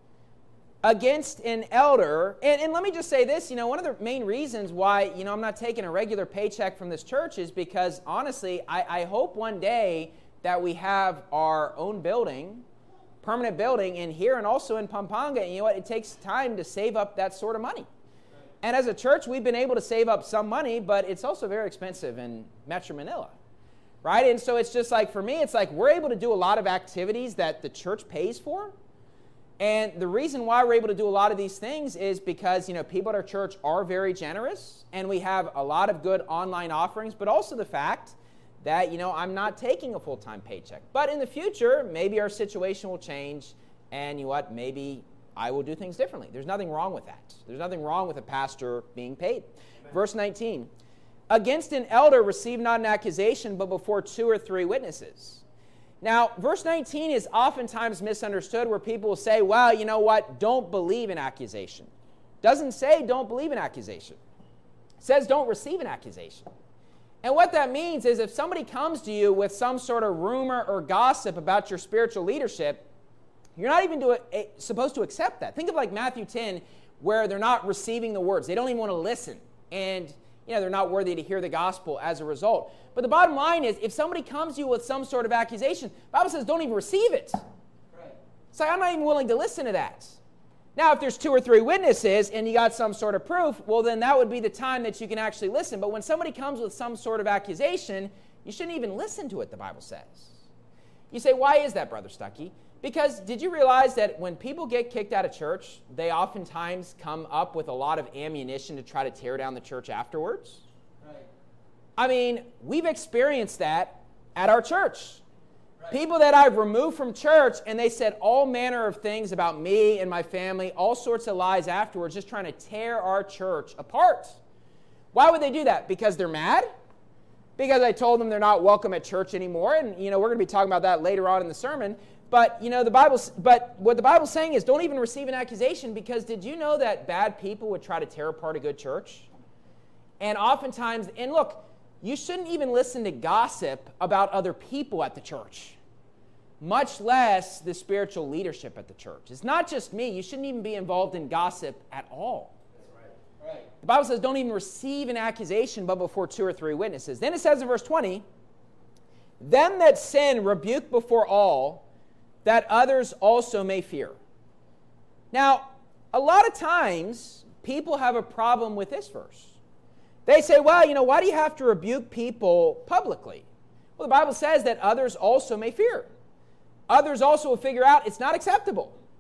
Speaker 3: Against an elder, and, and let me just say this, you know, one of the main reasons why, you know, I'm not taking a regular paycheck from this church is because, honestly, I, I hope one day that we have our own building, permanent building in here and also in Pampanga, and you know what, it takes time to save up that sort of money. And as a church, we've been able to save up some money, but it's also very expensive in Metro Manila, right? And so it's just like, for me, it's like we're able to do a lot of activities that the church pays for. And the reason why we're able to do a lot of these things is because, you know, people at our church are very generous, and we have a lot of good online offerings, but also the fact that, you know, I'm not taking a full-time paycheck. But in the future, maybe our situation will change, and you know what, maybe I will do things differently. There's nothing wrong with that. There's nothing wrong with a pastor being paid. Amen. Verse nineteen, against an elder receive not an accusation, but before two or three witnesses. Now, verse nineteen is oftentimes misunderstood, where people will say, well, you know what, don't believe in accusation. Doesn't say don't believe in accusation. It says don't receive an accusation. And what that means is if somebody comes to you with some sort of rumor or gossip about your spiritual leadership, you're not even to, uh, supposed to accept that. Think of like Matthew ten, where they're not receiving the words. They don't even want to listen. And you know, they're not worthy to hear the gospel as a result. But the bottom line is, if somebody comes to you with some sort of accusation, the Bible says don't even receive it. Right. It's like, I'm not even willing to listen to that. Now, if there's two or three witnesses and you got some sort of proof, well, then that would be the time that you can actually listen. But when somebody comes with some sort of accusation, you shouldn't even listen to it, the Bible says. You say, why is that, Brother Stuckey? Because did you realize that when people get kicked out of church, they oftentimes come up with a lot of ammunition to try to tear down the church afterwards? Right. I mean, we've experienced that at our church. Right. People that I've removed from church, and they said all manner of things about me and my family, all sorts of lies afterwards, just trying to tear our church apart. Why would they do that? Because they're mad? Because I told them they're not welcome at church anymore, and you know, we're going to be talking about that later on in the sermon. But you know, the Bible. But what the Bible's saying is, don't even receive an accusation, because did you know that bad people would try to tear apart a good church? And oftentimes, and look, you shouldn't even listen to gossip about other people at the church, much less the spiritual leadership at the church. It's not just me. You shouldn't even be involved in gossip at all. That's right. Right. The Bible says, don't even receive an accusation, but before two or three witnesses. Then it says in verse twenty, them that sin rebuke before all, that others also may fear. Now, a lot of times, people have a problem with this verse. They say, well, you know, why do you have to rebuke people publicly? Well, the Bible says that others also may fear. Others also will figure out it's not acceptable.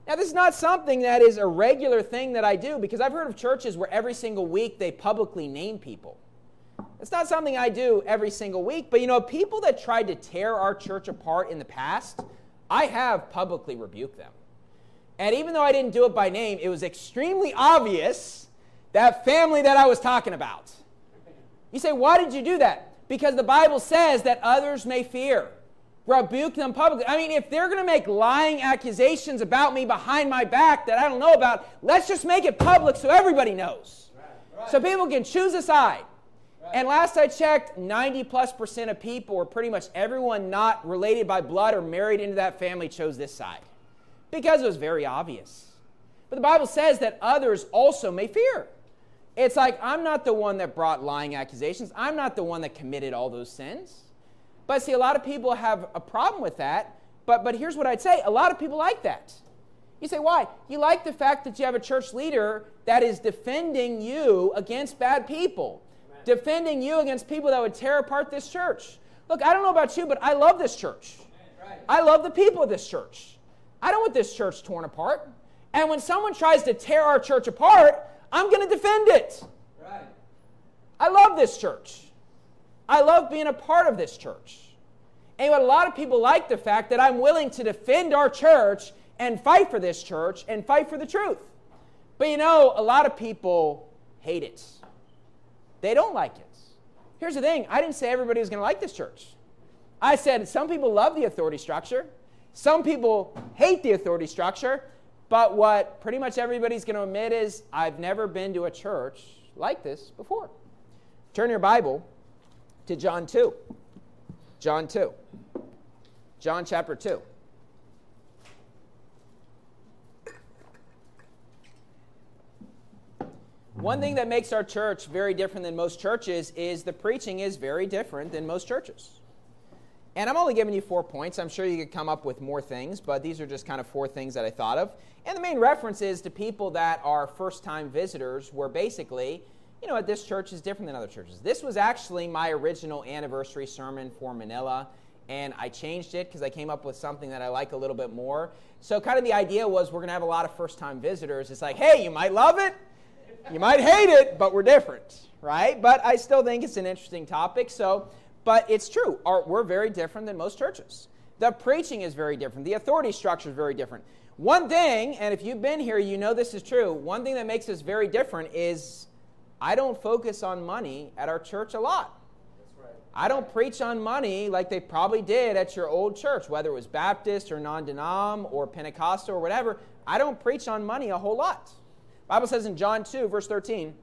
Speaker 3: Now, this is not something that is a regular thing that I do, because I've heard of churches where every single week they publicly name people. It's not something I do every single week, but you know, people that tried to tear our church apart in the past, I have publicly rebuked them. And even though I didn't do it by name, it was extremely obvious that family that I was talking about. You say, why did you do that? Because the Bible says that others may fear. Rebuke them publicly. I mean, if they're going to make lying accusations about me behind my back that I don't know about, let's just make it public so everybody knows. Right. Right. So people can choose a side. Right. And last I checked, ninety plus percent of people, or pretty much everyone not related by blood or married into that family, chose this side. Because it was very obvious. But the Bible says that others also may fear. It's like, I'm not the one that brought lying accusations. I'm not the one that committed all those sins. But see, a lot of people have a problem with that. But, but here's what I'd say. A lot of people like that. You say, why? You like the fact that you have a church leader that is defending you against bad people. Amen. Defending you against people that would tear apart this church. Look, I don't know about you, but I love this church. Right. I love the people of this church. I don't want this church torn apart. And when someone tries to tear our church apart, I'm going to defend it. Right. I love this church. I love being a part of this church. And what a lot of people like the fact that I'm willing to defend our church and fight for this church and fight for the truth. But you know, a lot of people hate it. They don't like it. Here's the thing. I didn't say everybody was going to like this church. I said some people love the authority structure. Some people hate the authority structure. But what pretty much everybody's going to admit is, I've never been to a church like this before. Turn your Bible to John two. John two. John chapter two. One thing that makes our church very different than most churches is the preaching is very different than most churches. And I'm only giving you four points. I'm sure you could come up with more things, but these are just kind of four things that I thought of. And the main reference is to people that are first-time visitors, where basically, you know what, this church is different than other churches. This was actually my original anniversary sermon for Manila, and I changed it because I came up with something that I like a little bit more. So kind of the idea was we're going to have a lot of first-time visitors. It's like, hey, you might love it, you might hate it, but we're different, right? But I still think it's an interesting topic, so... But it's true. Our, we're very different than most churches. The preaching is very different. The authority structure is very different. One thing, and if you've been here, you know this is true, one thing that makes us very different is I don't focus on money at our church a lot. That's right. I don't preach on money like they probably did at your old church, whether it was Baptist or non-denom or Pentecostal or whatever. I don't preach on money a whole lot. The Bible says in John two, verse thirteen,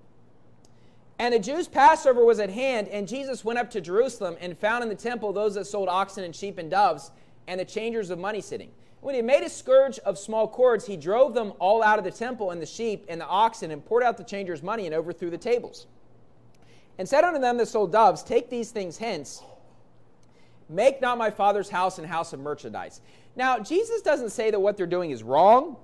Speaker 3: and the Jews' Passover was at hand, and Jesus went up to Jerusalem and found in the temple those that sold oxen and sheep and doves, and the changers of money sitting. When he made a scourge of small cords, he drove them all out of the temple, and the sheep and the oxen, and poured out the changers' money, and overthrew the tables. And said unto them that sold doves, take these things hence, make not my Father's house an house of merchandise. Now, Jesus doesn't say that what they're doing is wrong,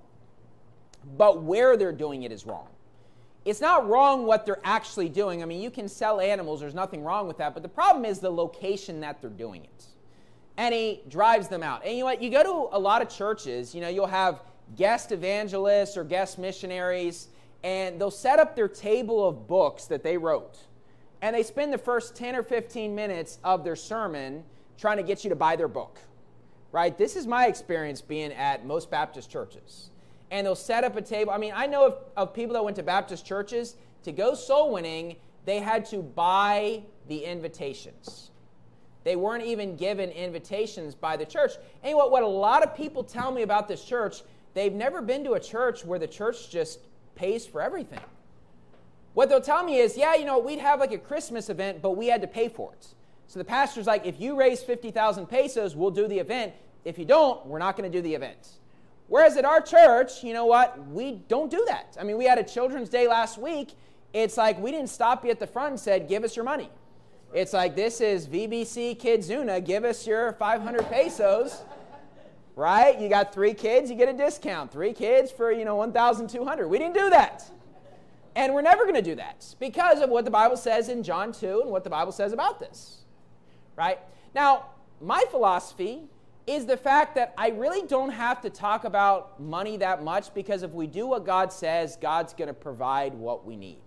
Speaker 3: but where they're doing it is wrong. It's not wrong what they're actually doing. I mean, you can sell animals. There's nothing wrong with that. But the problem is the location that they're doing it. And he drives them out. And you know what? You go to a lot of churches, you know, you'll have guest evangelists or guest missionaries, and they'll set up their table of books that they wrote. And they spend the first ten or fifteen minutes of their sermon trying to get you to buy their book. Right? This is my experience being at most Baptist churches. And they'll set up a table. I mean, I know of, of people that went to Baptist churches. To go soul winning, they had to buy the invitations. They weren't even given invitations by the church. And what, what a lot of people tell me about this church, they've never been to a church where the church just pays for everything. What they'll tell me is, yeah, you know, we'd have like a Christmas event, but we had to pay for it. So the pastor's like, if you raise fifty thousand pesos, we'll do the event. If you don't, we're not going to do the event. Whereas at our church, you know what? We don't do that. I mean, we had a Children's Day last week. It's like we didn't stop you at the front and said, give us your money. It's like, this is V B C Kidzuna. Give us your five hundred pesos. Right? You got three kids, you get a discount. Three kids for, you know, one thousand two hundred. We didn't do that. And we're never going to do that because of what the Bible says in John two and what the Bible says about this. Right? Now, my philosophy is the fact that I really don't have to talk about money that much, because if we do what God says, God's going to provide what we need.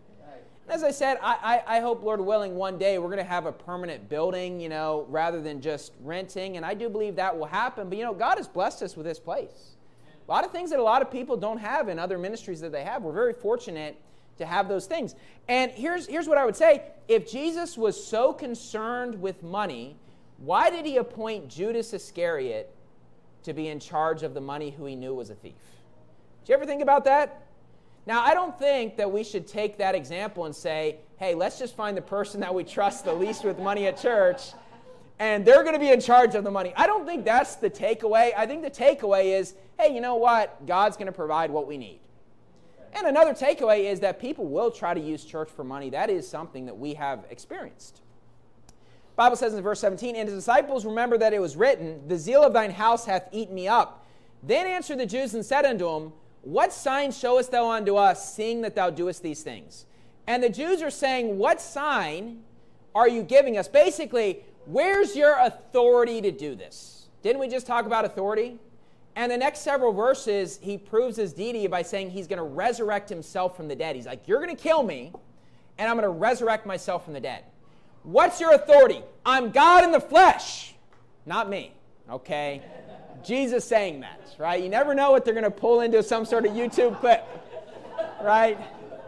Speaker 3: As I said, I, I, I hope, Lord willing, one day we're going to have a permanent building, you know, rather than just renting. And I do believe that will happen. But, you know, God has blessed us with this place. A lot of things that a lot of people don't have in other ministries that they have. We're very fortunate to have those things. And here's, here's what I would say. If Jesus was so concerned with money, why did he appoint Judas Iscariot to be in charge of the money who he knew was a thief? Did you ever think about that? Now, I don't think that we should take that example and say, hey, let's just find the person that we trust the least with money at church, and they're going to be in charge of the money. I don't think that's the takeaway. I think the takeaway is, hey, you know what? God's going to provide what we need. And another takeaway is that people will try to use church for money. That is something that we have experienced. The Bible says in verse seventeen, and his disciples remember that it was written, the zeal of thine house hath eaten me up. Then answered the Jews and said unto him, what sign showest thou unto us, seeing that thou doest these things? And the Jews are saying, what sign are you giving us? Basically, where's your authority to do this? Didn't we just talk about authority? And the next several verses, he proves his deity by saying he's going to resurrect himself from the dead. He's like, you're going to kill me, and I'm going to resurrect myself from the dead. What's your authority? I'm God in the flesh, not me, okay? Jesus saying that, right? You never know what they're going to pull into some sort of YouTube clip, right?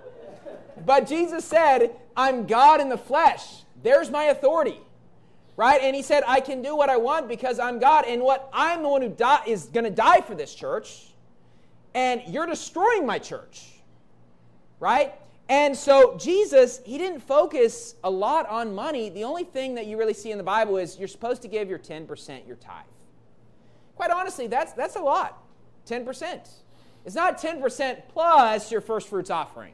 Speaker 3: But Jesus said, I'm God in the flesh. There's my authority, right? And he said, I can do what I want because I'm God, and what I'm the one who die, is going to die for this church, and you're destroying my church, right? And so Jesus, he didn't focus a lot on money. The only thing that you really see in the Bible is you're supposed to give your ten percent, your tithe. Quite honestly, that's that's a lot, ten percent. It's not ten percent plus your first fruits offering,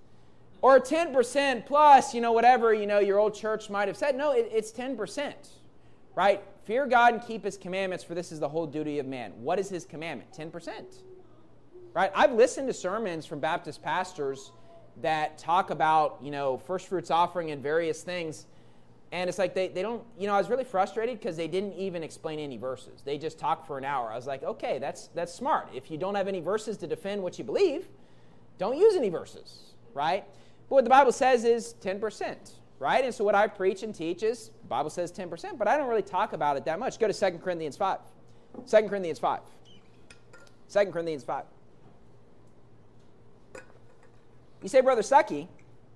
Speaker 3: or ten percent plus, you know, whatever, you know, your old church might have said. No, it, it's ten percent, right? Fear God and keep his commandments, for this is the whole duty of man. What is his commandment? ten percent, right? I've listened to sermons from Baptist pastors that talk about, you know, first fruits offering and various things. And it's like they, they don't, you know, I was really frustrated because they didn't even explain any verses. They just talked for an hour. I was like, okay, that's that's smart. If you don't have any verses to defend what you believe, don't use any verses, right? But what the Bible says is ten percent, right? And so what I preach and teach is, the Bible says ten percent, but I don't really talk about it that much. Go to Second Corinthians five. Second Corinthians five. Second Corinthians five. You say, Brother Stuckey,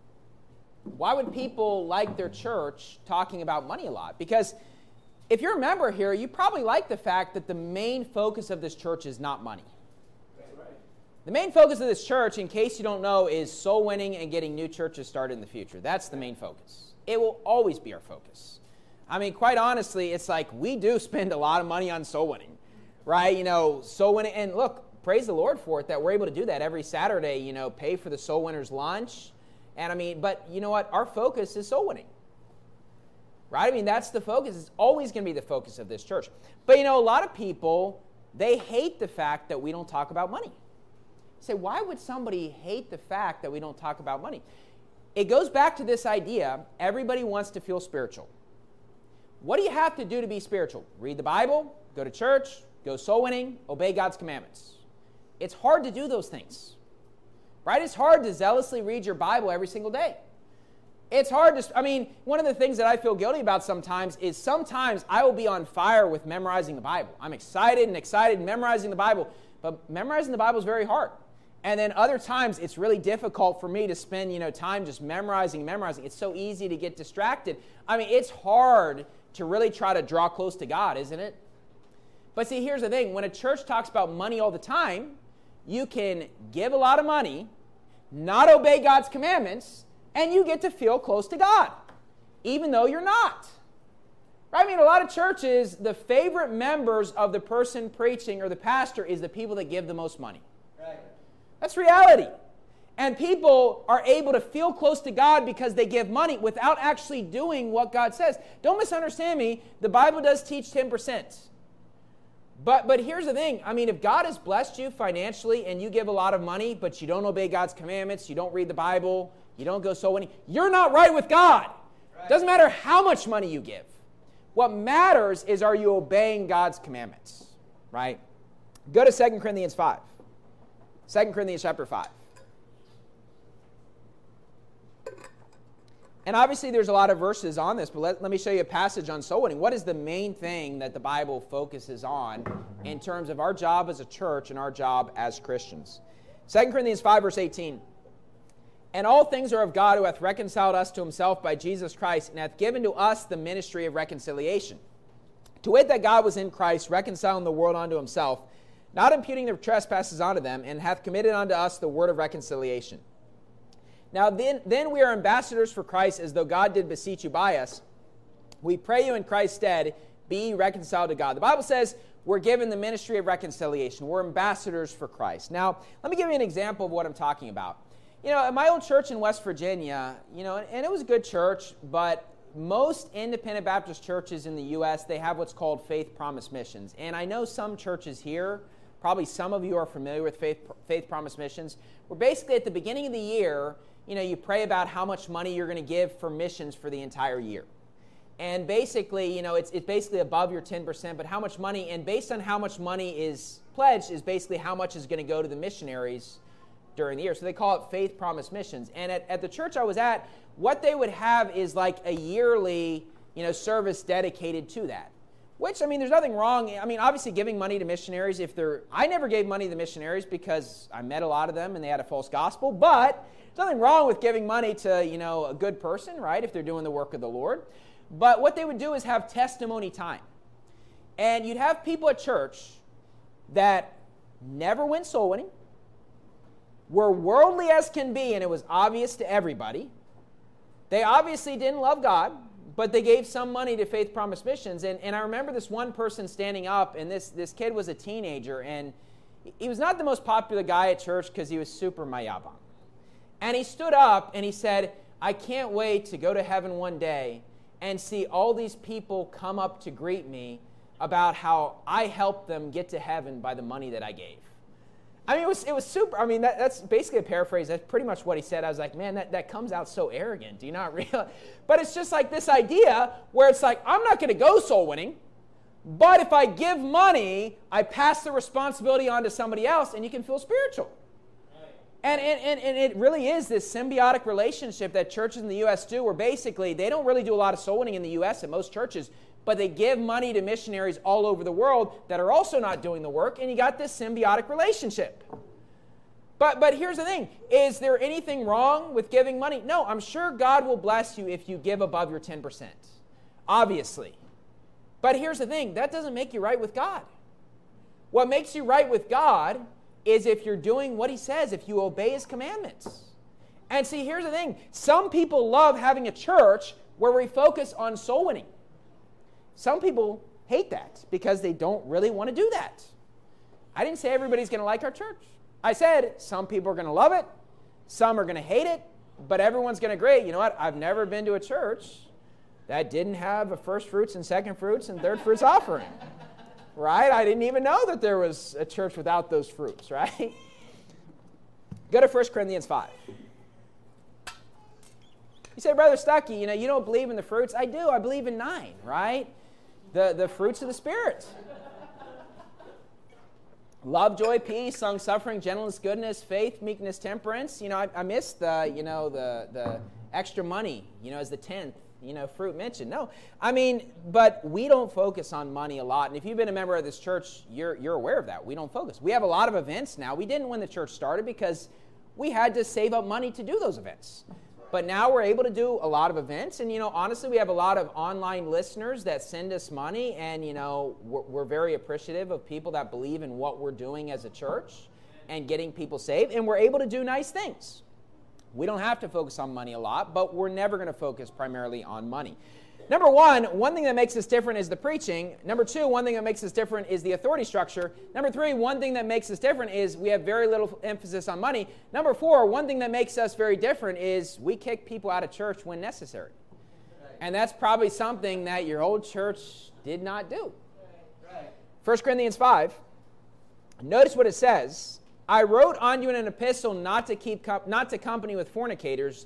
Speaker 3: why would people like their church talking about money a lot? Because if you're a member here, you probably like the fact that the main focus of this church is not money.
Speaker 1: That's right.
Speaker 3: The main focus of this church, in case you don't know, is soul winning and getting new churches started in the future. That's the main focus. It will always be our focus. I mean, quite honestly, it's like we do spend a lot of money on soul winning, right? You know, soul winning. And look, praise the Lord for it that we're able to do that every Saturday, you know, pay for the soul winners lunch. And I mean, but you know what? Our focus is soul winning, right? I mean, that's the focus. It's always going to be the focus of this church. But you know, a lot of people, they hate the fact that we don't talk about money. You say, why would somebody hate the fact that we don't talk about money? It goes back to this idea, everybody wants to feel spiritual. What do you have to do to be spiritual? Read the Bible, go to church, go soul winning, obey God's commandments. It's hard to do those things. Right? It's hard to zealously read your Bible every single day. It's hard to, I mean, one of the things that I feel guilty about sometimes is sometimes I will be on fire with memorizing the Bible. I'm excited and excited memorizing the Bible, but memorizing the Bible is very hard. And then other times it's really difficult for me to spend, you know, time just memorizing, memorizing. It's so easy to get distracted. I mean, it's hard to really try to draw close to God, isn't it? But see, here's the thing. When a church talks about money all the time, you can give a lot of money, not obey God's commandments, and you get to feel close to God, even though you're not. Right? I mean, a lot of churches, the favorite members of the person preaching or the pastor is the people that give the most money. Right. That's reality. And people are able to feel close to God because they give money without actually doing what God says. Don't misunderstand me. The Bible does teach ten percent. But but here's the thing. I mean, if God has blessed you financially and you give a lot of money, but you don't obey God's commandments, you don't read the Bible, you don't go soul winning, you're not right with God. Right. Doesn't matter how much money you give. What matters is, are you obeying God's commandments, right? Go to Second Corinthians five. Second Corinthians chapter five. And obviously there's a lot of verses on this, but let, let me show you a passage on soul winning. What is the main thing that the Bible focuses on in terms of our job as a church and our job as Christians? Second Corinthians five, verse eighteen. And all things are of God, who hath reconciled us to himself by Jesus Christ, and hath given to us the ministry of reconciliation. To wit, that God was in Christ, reconciling the world unto himself, not imputing their trespasses unto them, and hath committed unto us the word of reconciliation. Now then, then we are ambassadors for Christ, as though God did beseech you by us. We pray you in Christ's stead, be ye reconciled to God. The Bible says we're given the ministry of reconciliation. We're ambassadors for Christ. Now, let me give you an example of what I'm talking about. You know, at my old church in West Virginia, you know, and it was a good church, but most independent Baptist churches in the U S, they have what's called Faith Promise Missions. And I know some churches here, probably some of you are familiar with Faith, Faith Promise Missions, where basically at the beginning of the year, you know, you pray about how much money you're going to give for missions for the entire year. And basically, you know, it's, it's basically above your ten percent, but how much money, and based on how much money is pledged is basically how much is going to go to the missionaries during the year. So they call it Faith Promise Missions. And at, at the church I was at, what they would have is like a yearly, you know, service dedicated to that. Which, I mean, there's nothing wrong. I mean, obviously giving money to missionaries, if they're, I never gave money to the missionaries because I met a lot of them and they had a false gospel, but there's nothing wrong with giving money to, you know, a good person, right, if they're doing the work of the Lord. But what they would do is have testimony time. And you'd have people at church that never went soul winning, were worldly as can be, and it was obvious to everybody. They obviously didn't love God, but they gave some money to Faith Promise Missions. And, and I remember this one person standing up, and this, this kid was a teenager, and he was not the most popular guy at church because he was super mayabang. And he stood up and he said, I can't wait to go to heaven one day and see all these people come up to greet me about how I helped them get to heaven by the money that I gave. I mean, it was it was super. I mean, that, that's basically a paraphrase. That's pretty much what he said. I was like, man, that, that comes out so arrogant. Do you not realize? But it's just like this idea where it's like, I'm not going to go soul winning, but if I give money, I pass the responsibility on to somebody else, and you can feel spiritual. And, and, and it really is this symbiotic relationship that churches in the U S do, where basically they don't really do a lot of soul winning in the U S at most churches, but they give money to missionaries all over the world that are also not doing the work, and you got this symbiotic relationship. But, but here's the thing. Is there anything wrong with giving money? No, I'm sure God will bless you if you give above your ten percent, obviously. But here's the thing. That doesn't make you right with God. What makes you right with God is if you're doing what he says, if you obey his commandments. And see, here's the thing. Some people love having a church where we focus on soul winning. Some people hate that because they don't really want to do that. I didn't say everybody's going to like our church. I said some people are going to love it, some are going to hate it, but everyone's going to agree. You know what? I've never been to a church that didn't have a first fruits and second fruits and third fruits offering. Right? I didn't even know that there was a church without those fruits, right? Go to First Corinthians five. You say, Brother Stuckey, you know, you don't believe in the fruits. I do. I believe in nine, right? The, the fruits of the Spirit. Love, joy, peace, long-suffering, gentleness, goodness, faith, meekness, temperance. You know, I, I missed the, you know, the, the extra money, you know, as the tenth. You know, fruit mentioned. No, I mean, but we don't focus on money a lot. And if you've been a member of this church, you're you're aware of that. We don't focus. We have a lot of events now. We didn't when the church started because we had to save up money to do those events. But now we're able to do a lot of events. And, you know, honestly, we have a lot of online listeners that send us money. And, you know, we're, we're very appreciative of people that believe in what we're doing as a church and getting people saved. And we're able to do nice things. We don't have to focus on money a lot, but we're never going to focus primarily on money. Number one, one thing that makes us different is the preaching. Number two, one thing that makes us different is the authority structure. Number three, one thing that makes us different is we have very little emphasis on money. Number four, one thing that makes us very different is we kick people out of church when necessary. And that's probably something that your old church did not do. First Corinthians five, notice what it says. I wrote on you in an epistle not to keep com- not to company with fornicators,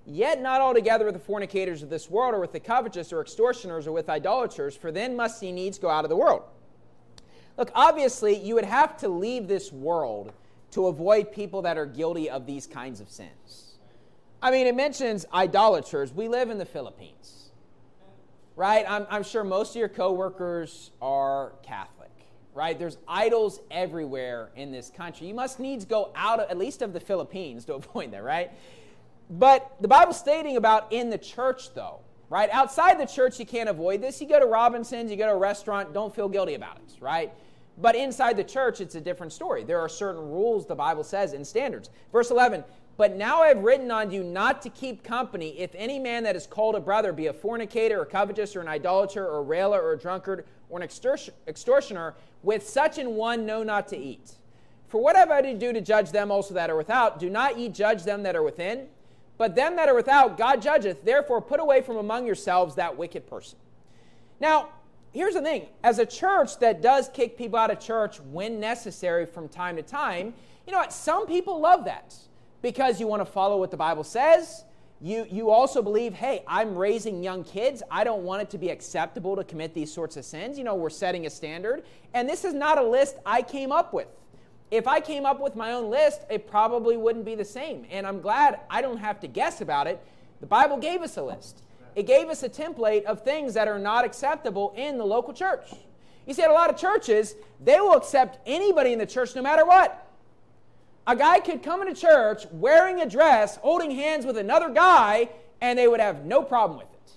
Speaker 3: Yet not altogether with the fornicators of this world, or with the covetous, or extortioners, or with idolaters, for then must he needs go out of the world. Look, obviously, you would have to leave this world to avoid people that are guilty of these kinds of sins. I mean, it mentions idolaters. We live in the Philippines, right? I'm, I'm sure most of your coworkers are Catholic, right? There's idols everywhere in this country. You must needs go out, of, at least of the Philippines, to avoid that, right? But the Bible's stating about in the church, though, right? Outside the church, you can't avoid this. You go to Robinson's, you go to a restaurant, don't feel guilty about it, right? But inside the church, it's a different story. There are certain rules, the Bible says, and standards. Verse eleven, but now I have written on you not to keep company if any man that is called a brother be a fornicator, or covetous, or an idolater, or a railer, or a drunkard, or an extortioner, with such an one know not to eat. For what have I to do to judge them also that are without? Do not ye judge them that are within? But them that are without, God judgeth. Therefore put away from among yourselves that wicked person. Now, here's the thing. As a church that does kick people out of church when necessary from time to time, you know what? Some people love that because you want to follow what the Bible says. You, you also believe, hey, I'm raising young kids. I don't want it to be acceptable to commit these sorts of sins. You know, we're setting a standard. And this is not a list I came up with. If I came up with my own list, it probably wouldn't be the same. And I'm glad I don't have to guess about it. The Bible gave us a list. It gave us a template of things that are not acceptable in the local church. You see, at a lot of churches, they will accept anybody in the church no matter what. A guy could come into church wearing a dress, holding hands with another guy, and they would have no problem with it.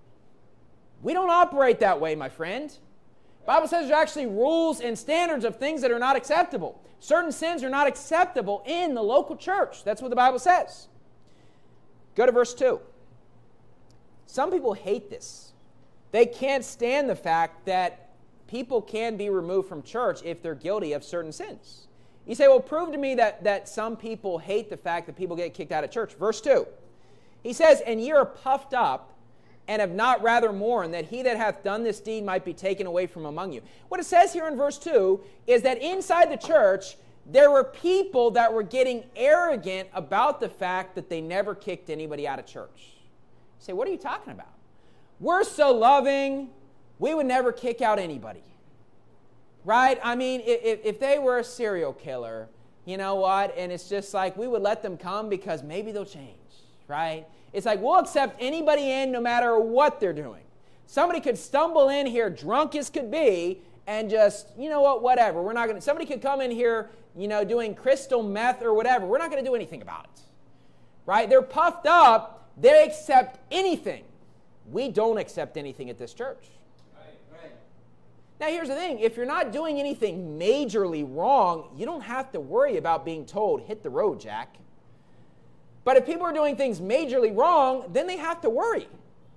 Speaker 3: We don't operate that way, my friend. The Bible says there are actually rules and standards of things that are not acceptable. Certain sins are not acceptable in the local church. That's what the Bible says. Go to verse two. Some people hate this. They can't stand the fact that people can be removed from church if they're guilty of certain sins. You say, well, prove to me that, that some people hate the fact that people get kicked out of church. Verse two. He says, and ye are puffed up, and have not rather mourned that he that hath done this deed might be taken away from among you. What it says here in verse two is that inside the church, there were people that were getting arrogant about the fact that they never kicked anybody out of church. You say, what are you talking about? We're so loving, we would never kick out anybody. Right? I mean, if, if they were a serial killer, you know what? And it's just like we would let them come because maybe they'll change. Right? It's like we'll accept anybody in no matter what they're doing. Somebody could stumble in here drunk as could be and just, you know what, whatever. We're not going to, somebody could come in here, you know, doing crystal meth or whatever. We're not going to do anything about it. Right? They're puffed up. They accept anything. We don't accept anything at this church. Right, right. Now, here's the thing. If you're not doing anything majorly wrong, you don't have to worry about being told, hit the road, Jack. But if people are doing things majorly wrong, then they have to worry.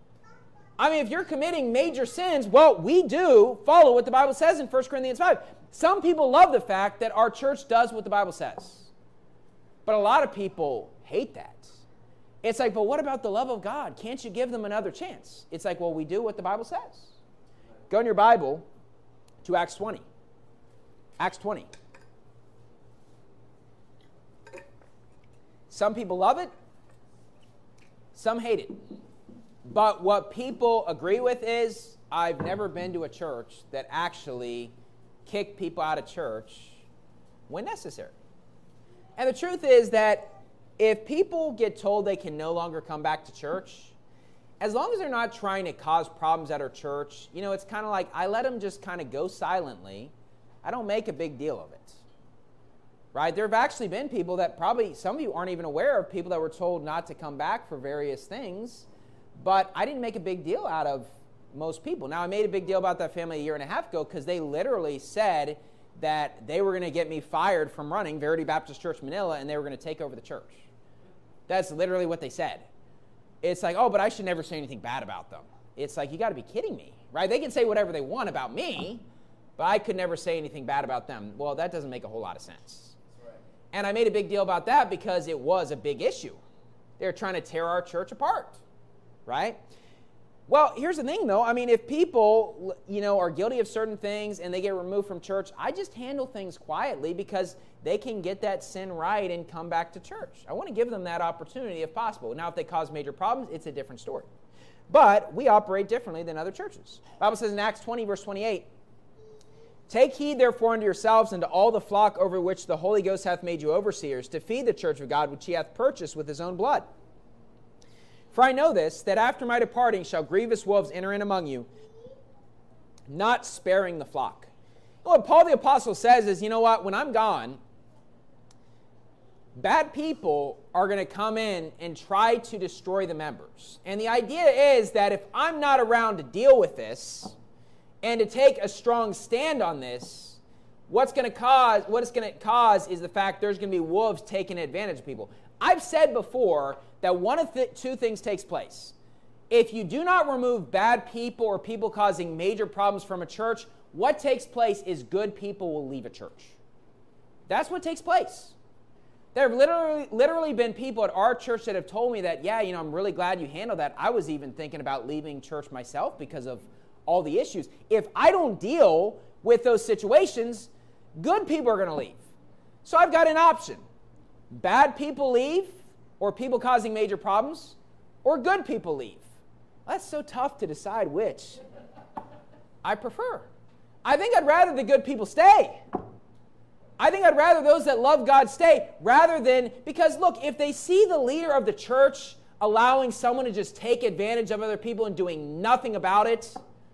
Speaker 3: I mean, if you're committing major sins, well, we do follow what the Bible says in First Corinthians five. Some people love the fact that our church does what the Bible says. But a lot of people hate that. It's like, but what about the love of God? Can't you give them another chance? It's like, well, we do what the Bible says. Go in your Bible to Acts twenty. Acts twenty. Some people love it. Some hate it. But what people agree with is, I've never been to a church that actually kicked people out of church when necessary. And the truth is that if people get told they can no longer come back to church, as long as they're not trying to cause problems at our church, you know, it's kind of like I let them just kind of go silently. I don't make a big deal of it. Right? There have actually been people that probably, some of you aren't even aware of, people that were told not to come back for various things, but I didn't make a big deal out of most people. Now, I made a big deal about that family a year and a half ago because they literally said that they were going to get me fired from running Verity Baptist Church Manila and they were going to take over the church. That's literally what they said. It's like, oh, but I should never say anything bad about them. It's like, you got to be kidding me, right? They can say whatever they want about me, but I could never say anything bad about them. Well, that doesn't make a whole lot of sense. And I made a big deal about that because it was a big issue. They were trying to tear our church apart, right? Well, here's the thing, though. I mean, if people, you know, are guilty of certain things and they get removed from church, I just handle things quietly because they can get that sin right and come back to church. I want to give them that opportunity if possible. Now, if they cause major problems, it's a different story. But we operate differently than other churches. The Bible says in Acts twenty, verse twenty-eight, "Take heed, therefore, unto yourselves and to all the flock over which the Holy Ghost hath made you overseers, to feed the church of God, which he hath purchased with his own blood. For I know this, that after my departing shall grievous wolves enter in among you, not sparing the flock." What Paul the Apostle says is, you know what, when I'm gone, bad people are going to come in and try to destroy the members. And the idea is that if I'm not around to deal with this and to take a strong stand on this, what's going to cause, what it's going to cause is the fact there's going to be wolves taking advantage of people. I've said before that one of th- two things takes place. If you do not remove bad people or people causing major problems from a church, what takes place is good people will leave a church. That's what takes place. There have literally, literally been people at our church that have told me that, yeah, you know, I'm really glad you handled that. I was even thinking about leaving church myself because of all the issues. If I don't deal with those situations, good people are going to leave. So I've got an option. Bad people leave, or people causing major problems, or good people leave. That's so tough to decide which I prefer. I think I'd rather the good people stay. I think I'd rather those that love God stay rather than, because look, if they see the leader of the church allowing someone to just take advantage of other people and doing nothing about it,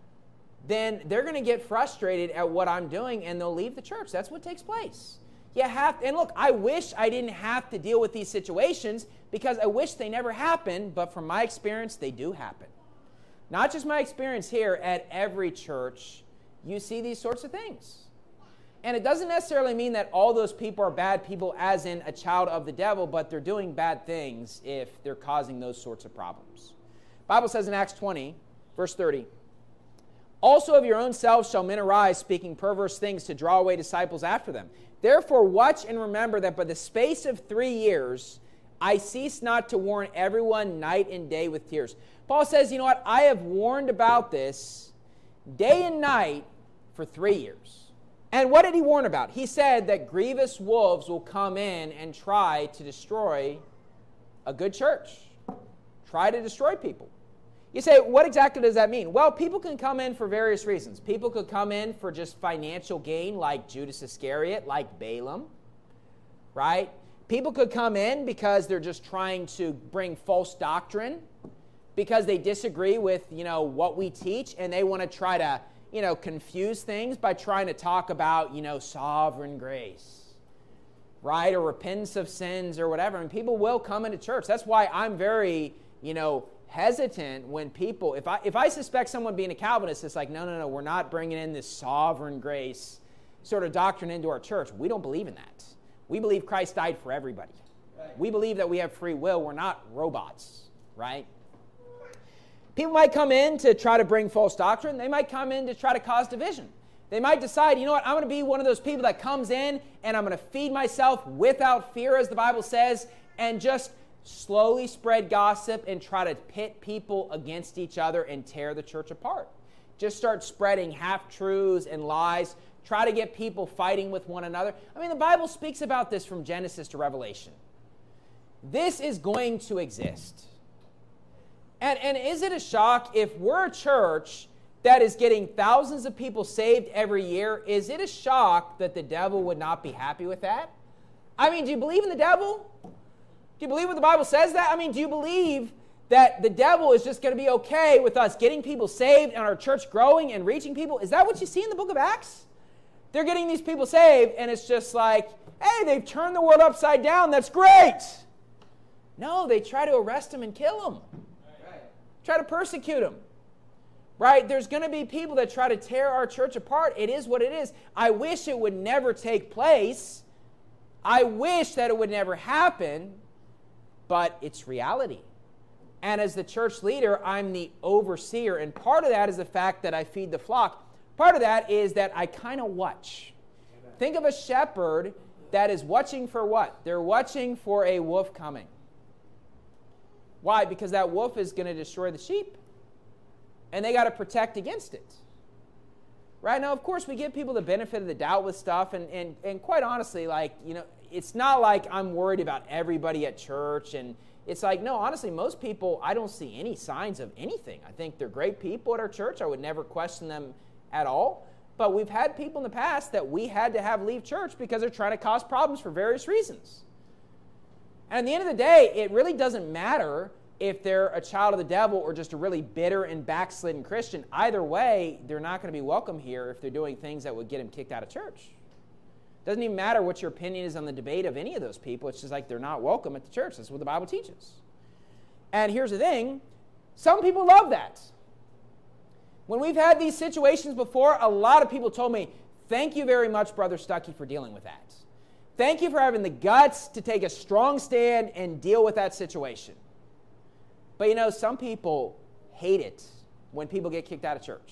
Speaker 3: then they're going to get frustrated at what I'm doing and they'll leave the church. That's what takes place. You have, and look, I wish I didn't have to deal with these situations because I wish they never happened, but from my experience, they do happen. Not just my experience here, at every church, you see these sorts of things. And it doesn't necessarily mean that all those people are bad people as in a child of the devil, but they're doing bad things if they're causing those sorts of problems. The Bible says in Acts twenty, verse thirty, "Also of your own selves shall men arise, speaking perverse things to draw away disciples after them. Therefore watch and remember that by the space of three years I cease not to warn everyone night and day with tears." Paul says, you know what, I have warned about this day and night for three years. And what did he warn about? He said that grievous wolves will come in and try to destroy a good church, try to destroy people. You say, what exactly does that mean? Well, people can come in for various reasons. People could come in for just financial gain, like Judas Iscariot, like Balaam, right? People could come in because they're just trying to bring false doctrine, because they disagree with, you know, what we teach, and they want to try to, you know, confuse things by trying to talk about, you know, sovereign grace, right? Or repentance of sins or whatever. And people will come into church. That's why I'm very, you know, hesitant when people, if I if I suspect someone being a Calvinist, it's like, no, no, no, we're not bringing in this sovereign grace sort of doctrine into our church. We don't believe in that. We believe Christ died for everybody. Right. We believe that we have free will. We're not robots, right? People might come in to try to bring false doctrine. They might come in to try to cause division. They might decide, you know what, I'm going to be one of those people that comes in and I'm going to feed myself without fear, as the Bible says, and just slowly spread gossip and try to pit people against each other and tear the church apart. Just start spreading half-truths and lies. Try to get people fighting with one another. I mean, the Bible speaks about this from Genesis to Revelation. This is going to exist. And, and is it a shock if we're a church that is getting thousands of people saved every year? Is it a shock that the devil would not be happy with that? I mean, do you believe in the devil? Do you believe what the Bible says that? I mean, do you believe that the devil is just going to be okay with us getting people saved and our church growing and reaching people? Is that what you see in the book of Acts? They're getting these people saved, and it's just like, hey, they've turned the world upside down. That's great. No, they try to arrest them and kill them. Try to persecute them, right? There's going to be people that try to tear our church apart. It is what it is. I wish it would never take place. I wish that it would never happen, but it's reality. And as the church leader, I'm the overseer, and part of that is the fact that I feed the flock. Part of that is that I kind of watch. Amen. Think of a shepherd that is watching for what? They're watching for a wolf coming. Why? Because that wolf is going to destroy the sheep. and they got to protect against it. Right? Now, of course, we give people the benefit of the doubt with stuff, and, and, and quite honestly, like, you know, it's not like I'm worried about everybody at church, and it's like, no, honestly, most people, I don't see any signs of anything. I think they're great people at our church. I would never question them at all. But we've had people in the past that we had to have leave church because they're trying to cause problems for various reasons. And at the end of the day, it really doesn't matter if they're a child of the devil or just a really bitter and backslidden Christian. Either way, they're not going to be welcome here if they're doing things that would get them kicked out of church. Doesn't even matter what your opinion is on the debate of any of those people. It's just like they're not welcome at the church. That's what the Bible teaches. And here's the thing. Some people love that. When we've had these situations before, a lot of people told me, thank you very much, Brother Stuckey, for dealing with that. Thank you for having the guts to take a strong stand and deal with that situation. But you know, some people hate it when people get kicked out of church.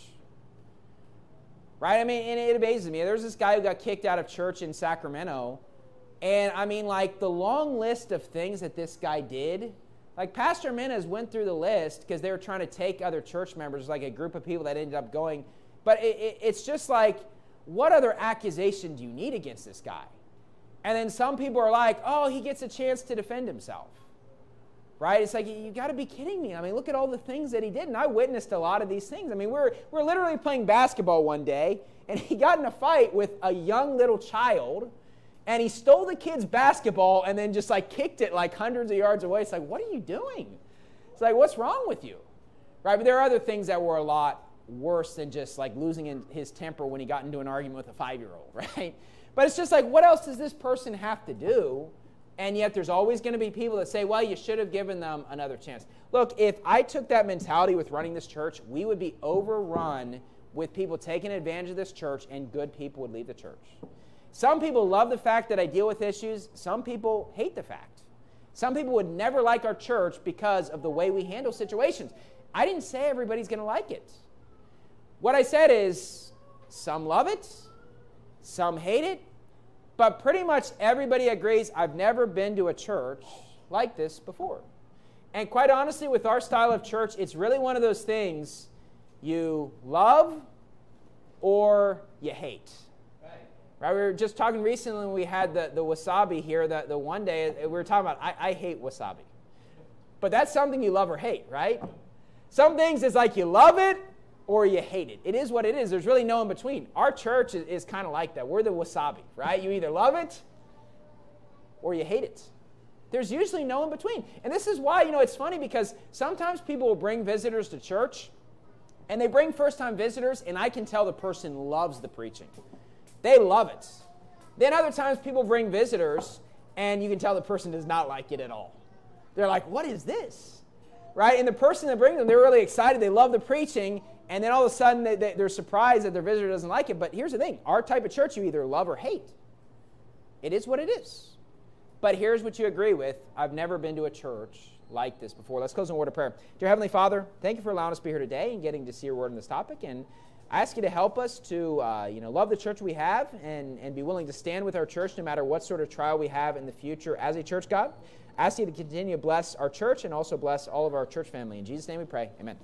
Speaker 3: Right? I mean, and it amazes me. There's this guy who got kicked out of church in Sacramento. And I mean, like, the long list of things that this guy did, like, Pastor Menas went through the list because they were trying to take other church members, like a group of people that ended up going. But it, it, it's just like, what other accusation do you need against this guy? And then some people are like, oh, he gets a chance to defend himself. Right? It's like, you got to be kidding me. I mean, look at all the things that he did. And I witnessed a lot of these things. I mean, we're, we're literally playing basketball one day, and he got in a fight with a young little child, and he stole the kid's basketball and then just like kicked it like hundreds of yards away. It's like, what are you doing? It's like, what's wrong with you? Right? But there are other things that were a lot worse than just like losing his temper when he got into an argument with a five-year-old, right? But it's just like, what else does this person have to do? And yet there's always going to be people that say, well, you should have given them another chance. Look, if I took that mentality with running this church, we would be overrun with people taking advantage of this church, and good people would leave the church. Some people love the fact that I deal with issues. Some people hate the fact. Some people would never like our church because of the way we handle situations. I didn't say everybody's going to like it. What I said is some love it, some hate it, but pretty much everybody agrees I've never been to a church like this before. And quite honestly, with our style of church, it's really one of those things you love or you hate. Right? Right? We were just talking recently when we had the, the wasabi here, the, the one day, we were talking about, I, I hate wasabi. But that's something you love or hate, right? Some things is like you love it or you hate it. It is what it is. There's really no in between. Our church is, is kind of like that. We're the wasabi, right? You either love it or you hate it. There's usually no in between. And this is why, you know, it's funny because sometimes people will bring visitors to church, and they bring first-time visitors, and I can tell the person loves the preaching. They love it. Then other times people bring visitors, and you can tell the person does not like it at all. They're like, what is this? Right? And the person that brings them, they're really excited. They love the preaching. And then all of a sudden, they, they, they're surprised that their visitor doesn't like it. But here's the thing. Our type of church, you either love or hate. It is what it is. But here's what you agree with. I've never been to a church like this before. Let's close in a word of prayer. Dear Heavenly Father, thank you for allowing us to be here today and getting to see your word on this topic. And I ask you to help us to uh, you know, love the church we have and, and be willing to stand with our church no matter what sort of trial we have in the future as a church, God. I ask you to continue to bless our church and also bless all of our church family. In Jesus' name we pray. Amen.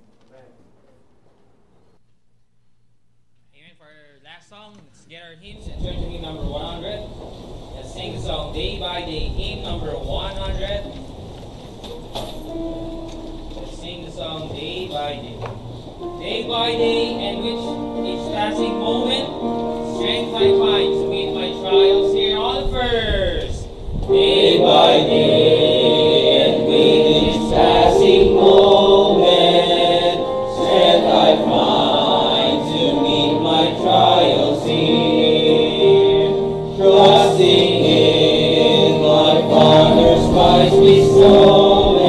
Speaker 2: Song. Let's get our hymns and turn to hymn number one hundred. Let's sing the song Day by Day, hymn number one hundred. Let's sing the song Day by Day. Day by day, and with each passing moment, strength I find to meet my trials here on first. Day by day, and with each passing moment, strength I find to meet my trials here, trusting in my Father's wise bestowment.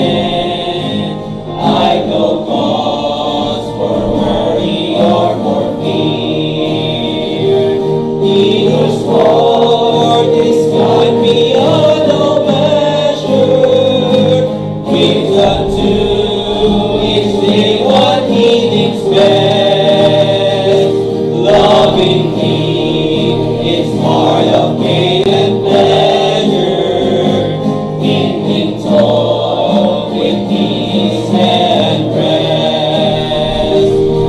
Speaker 2: I've no cause for worry or for fear. He whose Lord is good beyond all measure, gives unto each day what he thinks best. Loving Him is part of pain and pleasure. In Him talk with peace and rest.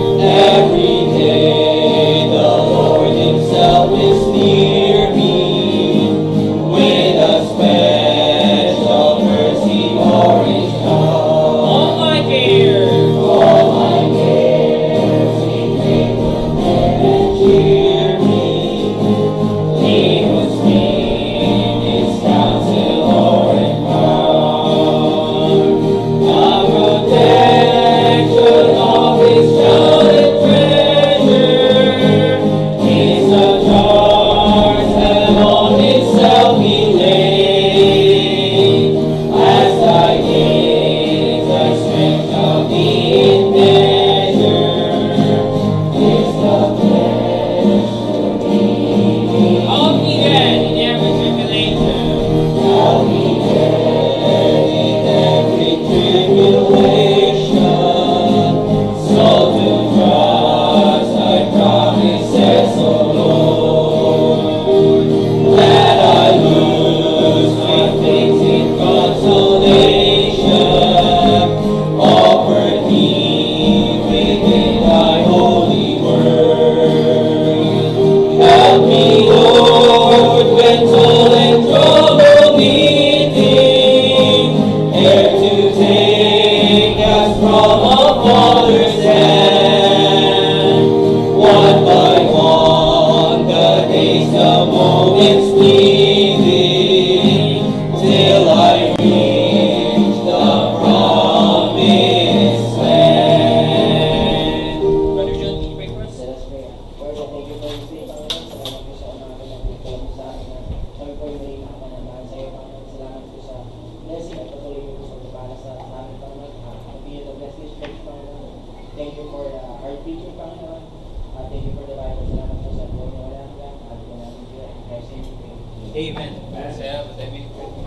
Speaker 1: from a father's hand. One by one, the days, the moments fleeting, till I reach the promised land. Brother John, can you pray for us?
Speaker 5: Let us pray. Lord, I thank you for this day, Panginoon. Salamat po sa umaga na pinagkalam mo sa akin. Kami po ay muli nakapananahan sa iyo, Panginoon. Salamat po sa blessing at patuloy mo po sa pagpapala sa amin, Panginoon. Uh, continue to bless this church, Panginoon. Thank you for uh, our teacher, Panginoon. Uh, thank you for the Bible. Salamat po sa buhay na wala hanggang. At po namin Diyo. In Christ's name we pray.
Speaker 1: Amen. Saya, but I mean,